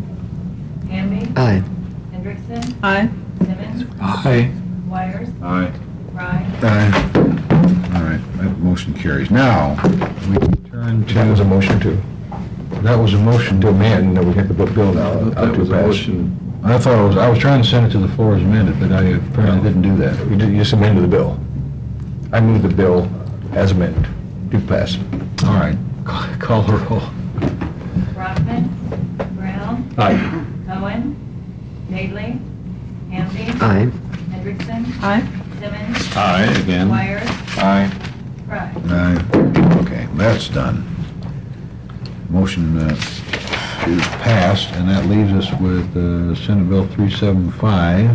Hamby? Aye. Hendrickson? Aye. Simmons? Aye. Wires? Aye. Fry? Aye. All right, that motion carries. Now, we can turn to... That was a motion to, That was a motion to to amend, and we have the book bill now. out That to was a pass. motion. I thought it was, I was trying to send it to the floor as amended, but I apparently didn't do that. You did- you just amended the bill. I moved the bill as amended. Do pass. All right, call the roll. Brockman? Brown? Aye. Bowen? Bailey? Hamby? Aye. Hendrickson? Aye. Simmons? Aye, again. Wires? Aye. Fry? Aye. Okay, that's done. Motion uh, is passed, and that leaves us with uh, Senate Bill three seventy-five.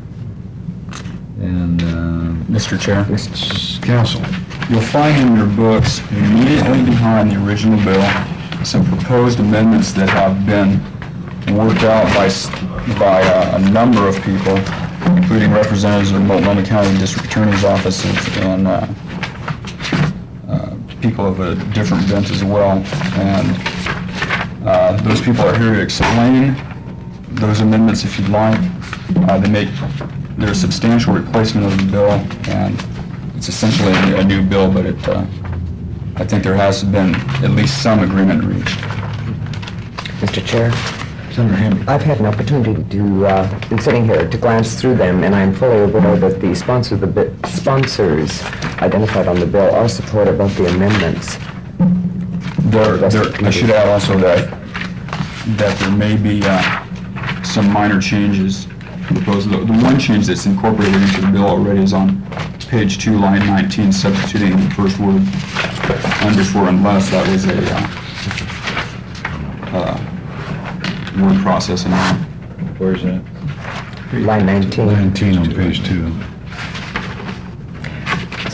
And, uh, Mister Chair? Council. You'll find in your books, immediately behind the original bill, some proposed amendments that have been worked out by, s- by uh, a number of people, including representatives of Multnomah County District Attorney's offices and uh, uh, people of a different bent as well. And uh, those people are here to explain those amendments if you'd like. Uh, They make, they're a substantial replacement of the bill, and it's essentially a a new bill, but it, uh, I think there has been at least some agreement reached. Mister Chair? Senator Hamby. I've had an opportunity to, uh, in sitting here, to glance through them, and I'm fully aware that the sponsor, the bi- sponsors identified on the bill are supportive of the amendments. There, there, I should add also that, that there may be uh, some minor changes proposed. The the one change that's incorporated into the bill already is on page two, line nineteen, substituting the first word under for unless. That was a uh, uh, word processing. Where's that? Line nineteen. nineteen on page two.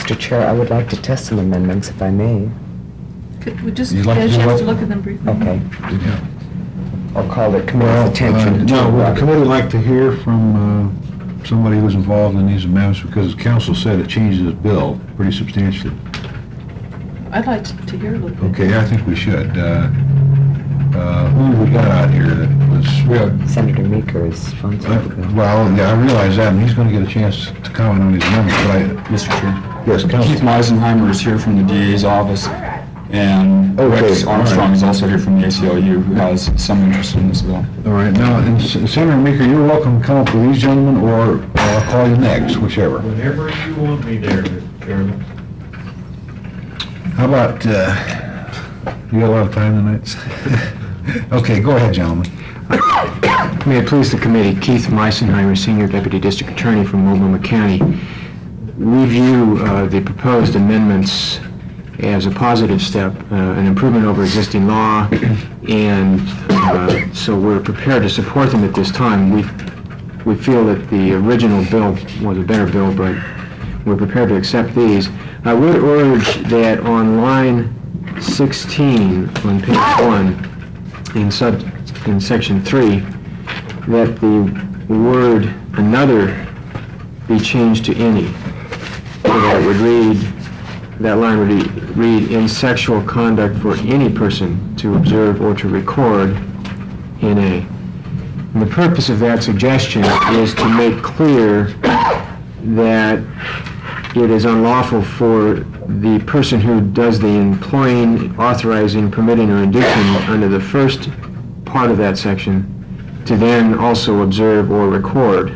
Mister Chair, I would like to test some amendments, if I may. Could we just You'd get like a to do chance to what? look at them briefly? Okay. Yeah. I'll call the Well, committee's attention uh, to... no, would uh, the committee like to hear from uh, somebody who's involved in these amendments, because the council said it changes the bill pretty substantially. I'd like to to hear a little bit. Okay, I think we should. Uh, uh, Who have we got out here that was... Senator Meeker is sponsoring the bill. Well, yeah, I realize that, and he's going to get a chance to comment on these amendments, but I... Mister Chair. Yes, Keith Council. Meisenheimer is here from the D A's office, and Okay, Rex all right. Armstrong is also here from the A C L U, who has some interest in this bill. All right, now, and S- Senator Meeker, you're welcome to come up with these gentlemen, or I'll call you next, whichever. Whenever you want me there, Mister Chairman. How about, uh, you got a lot of time tonight? Okay, go ahead, gentlemen. May it please the committee, Keith Meisenheimer, Senior Deputy District Attorney from Multnomah County. We view uh, the proposed amendments as a positive step, uh, an improvement over existing law, and uh, so we're prepared to support them at this time. We we feel that the original bill was a better bill, but we're prepared to accept these. I would urge that on line sixteen on page one, in sub, in section three, that the word "another" be changed to "any." So that would read, that line would re- read, "in sexual conduct for any person to observe or to record in a." And the purpose of that suggestion is to make clear that it is unlawful for the person who does the employing, authorizing, permitting, or inducing under the first part of that section to then also observe or record.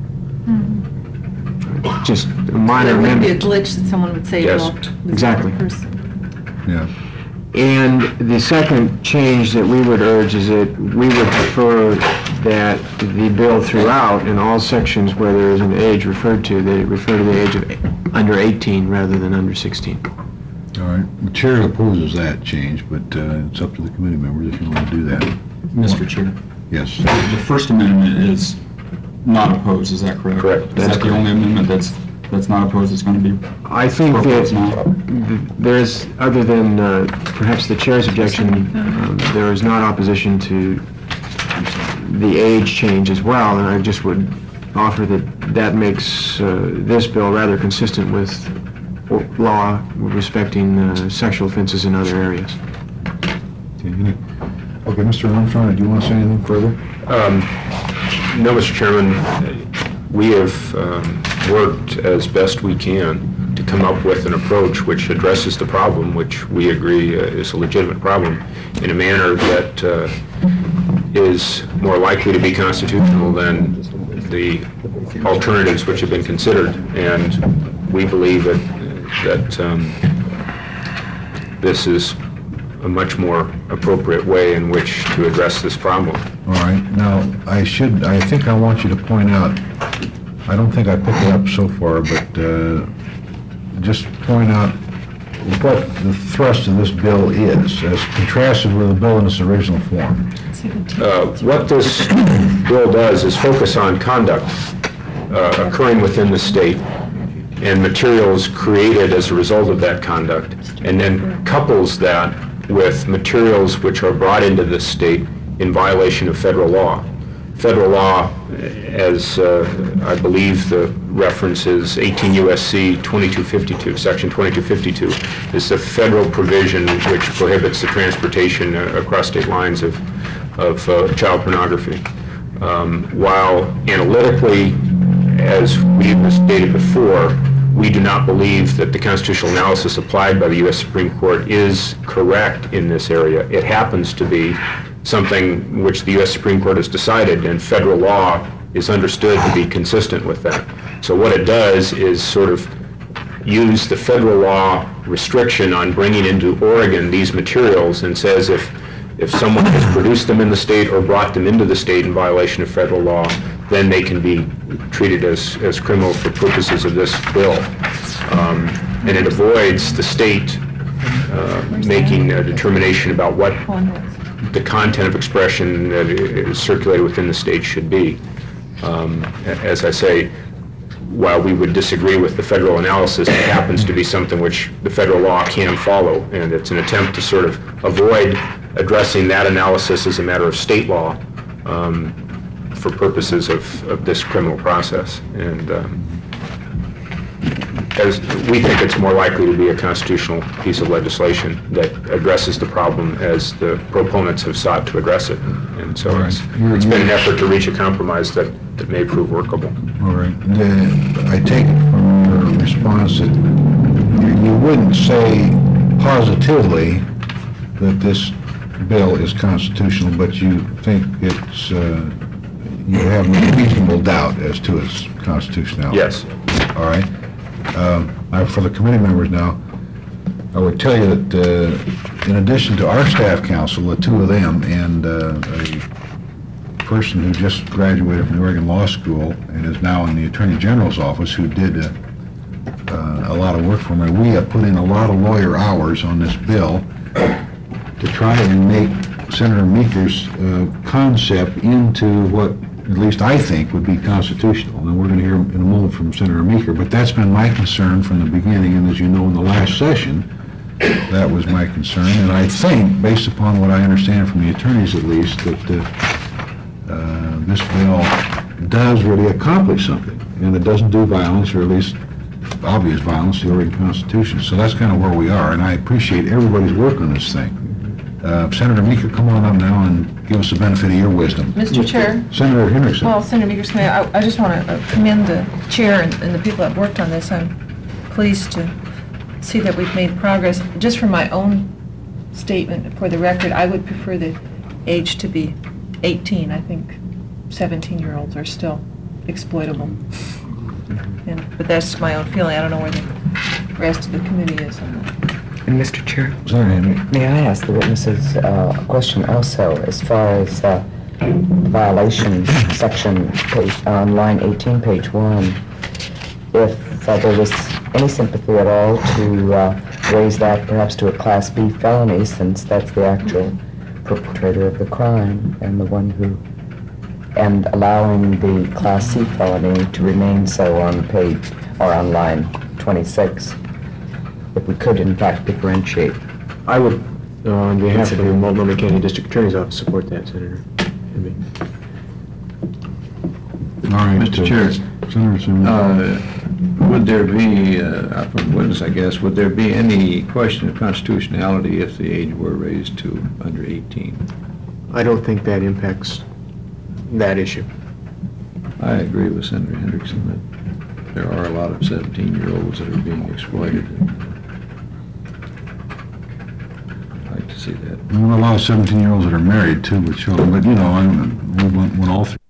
Just a minor There wouldn't be a amendment. glitch that someone would say, Yes, well, this is exactly. the person. Yeah. And the second change that we would urge is that we would prefer that the bill throughout, in all sections where there is an age referred to, that it refer to the age of under eighteen rather than under sixteen. All right, the chair opposes that change, but uh, it's up to the committee members if you want to do that. Mister Chair. Yes. The First Amendment is not opposed, is that correct? Correct. Is That's that the only amendment that's, that's not opposed that's going to be I think proposed now? that th- there's, other than uh, perhaps the chair's objection, um, there is not opposition to the age change as well, and I just would offer that that makes uh, this bill rather consistent with o- law respecting uh, sexual offenses in other areas. Okay, any- Okay, Mister Armstrong, do you want to say anything further? Um, No, Mister Chairman, we have um, worked as best we can to come up with an approach which addresses the problem, which we agree uh, is a legitimate problem, in a manner that uh, is more likely to be constitutional than the alternatives which have been considered. And we believe that, that um, this is a much more appropriate way in which to address this problem. All right, now, I should, I think I want you to point out, I don't think I picked it up so far, but uh, just point out what the thrust of this bill is, as contrasted with the bill in its original form. Uh, What this bill does is focus on conduct uh, occurring within the state and materials created as a result of that conduct, and then couples that with materials which are brought into the state in violation of federal law. Federal law, as uh, I believe the reference is eighteen U S C twenty-two fifty-two, section twenty-two fifty-two, is the federal provision which prohibits the transportation uh, across state lines of, of uh, child pornography. Um, while analytically, as we stated before, we do not believe that the constitutional analysis applied by the U S Supreme Court is correct in this area. It happens to be something which the U S Supreme Court has decided, and federal law is understood to be consistent with that. So what it does is sort of use the federal law restriction on bringing into Oregon these materials, and says if if someone has produced them in the state or brought them into the state in violation of federal law, then they can be treated as, as criminal for purposes of this bill. Um, and it avoids the state uh, making a determination about what the content of expression that is circulated within the state should be. Um, a- as I say, while we would disagree with the federal analysis, it happens to be something which the federal law can follow, and it's an attempt to sort of avoid addressing that analysis as a matter of state law um, for purposes of, of this criminal process. And um, as we think it's more likely to be a constitutional piece of legislation that addresses the problem as the proponents have sought to address it. And so it's, it's been an effort to reach a compromise that, that may prove workable. All right. The- I take it from your response that you you wouldn't say positively that this bill is constitutional, but you think it's, uh, you have no reasonable doubt as to its constitutionality? Yes. All right. Um, now, for the committee members now, I would tell you that uh, in addition to our staff council, the two of them, and uh, a person who just graduated from the Oregon Law School and is now in the Attorney General's office, who did uh, uh, a lot of work for me, we have put in a lot of lawyer hours on this bill to try and make Senator Meeker's uh, concept into what at least I think would be constitutional. And we're going to hear in a moment from Senator Meeker, but that's been my concern from the beginning, and as you know, in the last session, that was my concern. And I think, based upon what I understand from the attorneys at least, that uh, uh, this bill does really accomplish something, and it doesn't do violence, or at least obvious violence, to the Oregon Constitution. So that's kind of where we are, and I appreciate everybody's work on this thing. Uh, Senator Meeker, come on up now and give us the benefit of your wisdom. Mister Chair? Senator Henriksen. Well, Senator Meeker's committee, I, I just want to commend the chair and, and the people that worked on this. I'm pleased to see that we've made progress. Just for my own statement, for the record, I would prefer the age to be eighteen. I think seventeen-year-olds are still exploitable. And, but that's my own feeling. I don't know where the rest of the committee is on that. And Mister Chair, Sorry, may I ask the witnesses uh, a question also, as far as uh, violation section page, on line eighteen, page one, if uh, there was any sympathy at all to uh, raise that perhaps to a Class B felony, since that's the actual perpetrator of the crime and the one who, and allowing the Class C felony to remain so on page, or on line twenty-six, if we could in fact differentiate. I would, uh, on behalf of the Multnomah County District Attorney's Office, support that, Senator Henry. All right. Mister uh, Chair, Senator Sim- uh, would there be, uh, from the witness, I guess, would there be any question of constitutionality if the age were raised to under eighteen? I don't think that impacts that issue. I agree with Senator Hendrickson that there are a lot of seventeen-year-olds that are being exploited. I'd like to see that. There are a lot of seventeen-year-olds that are married too with children, but you know, I'm, we went, went all through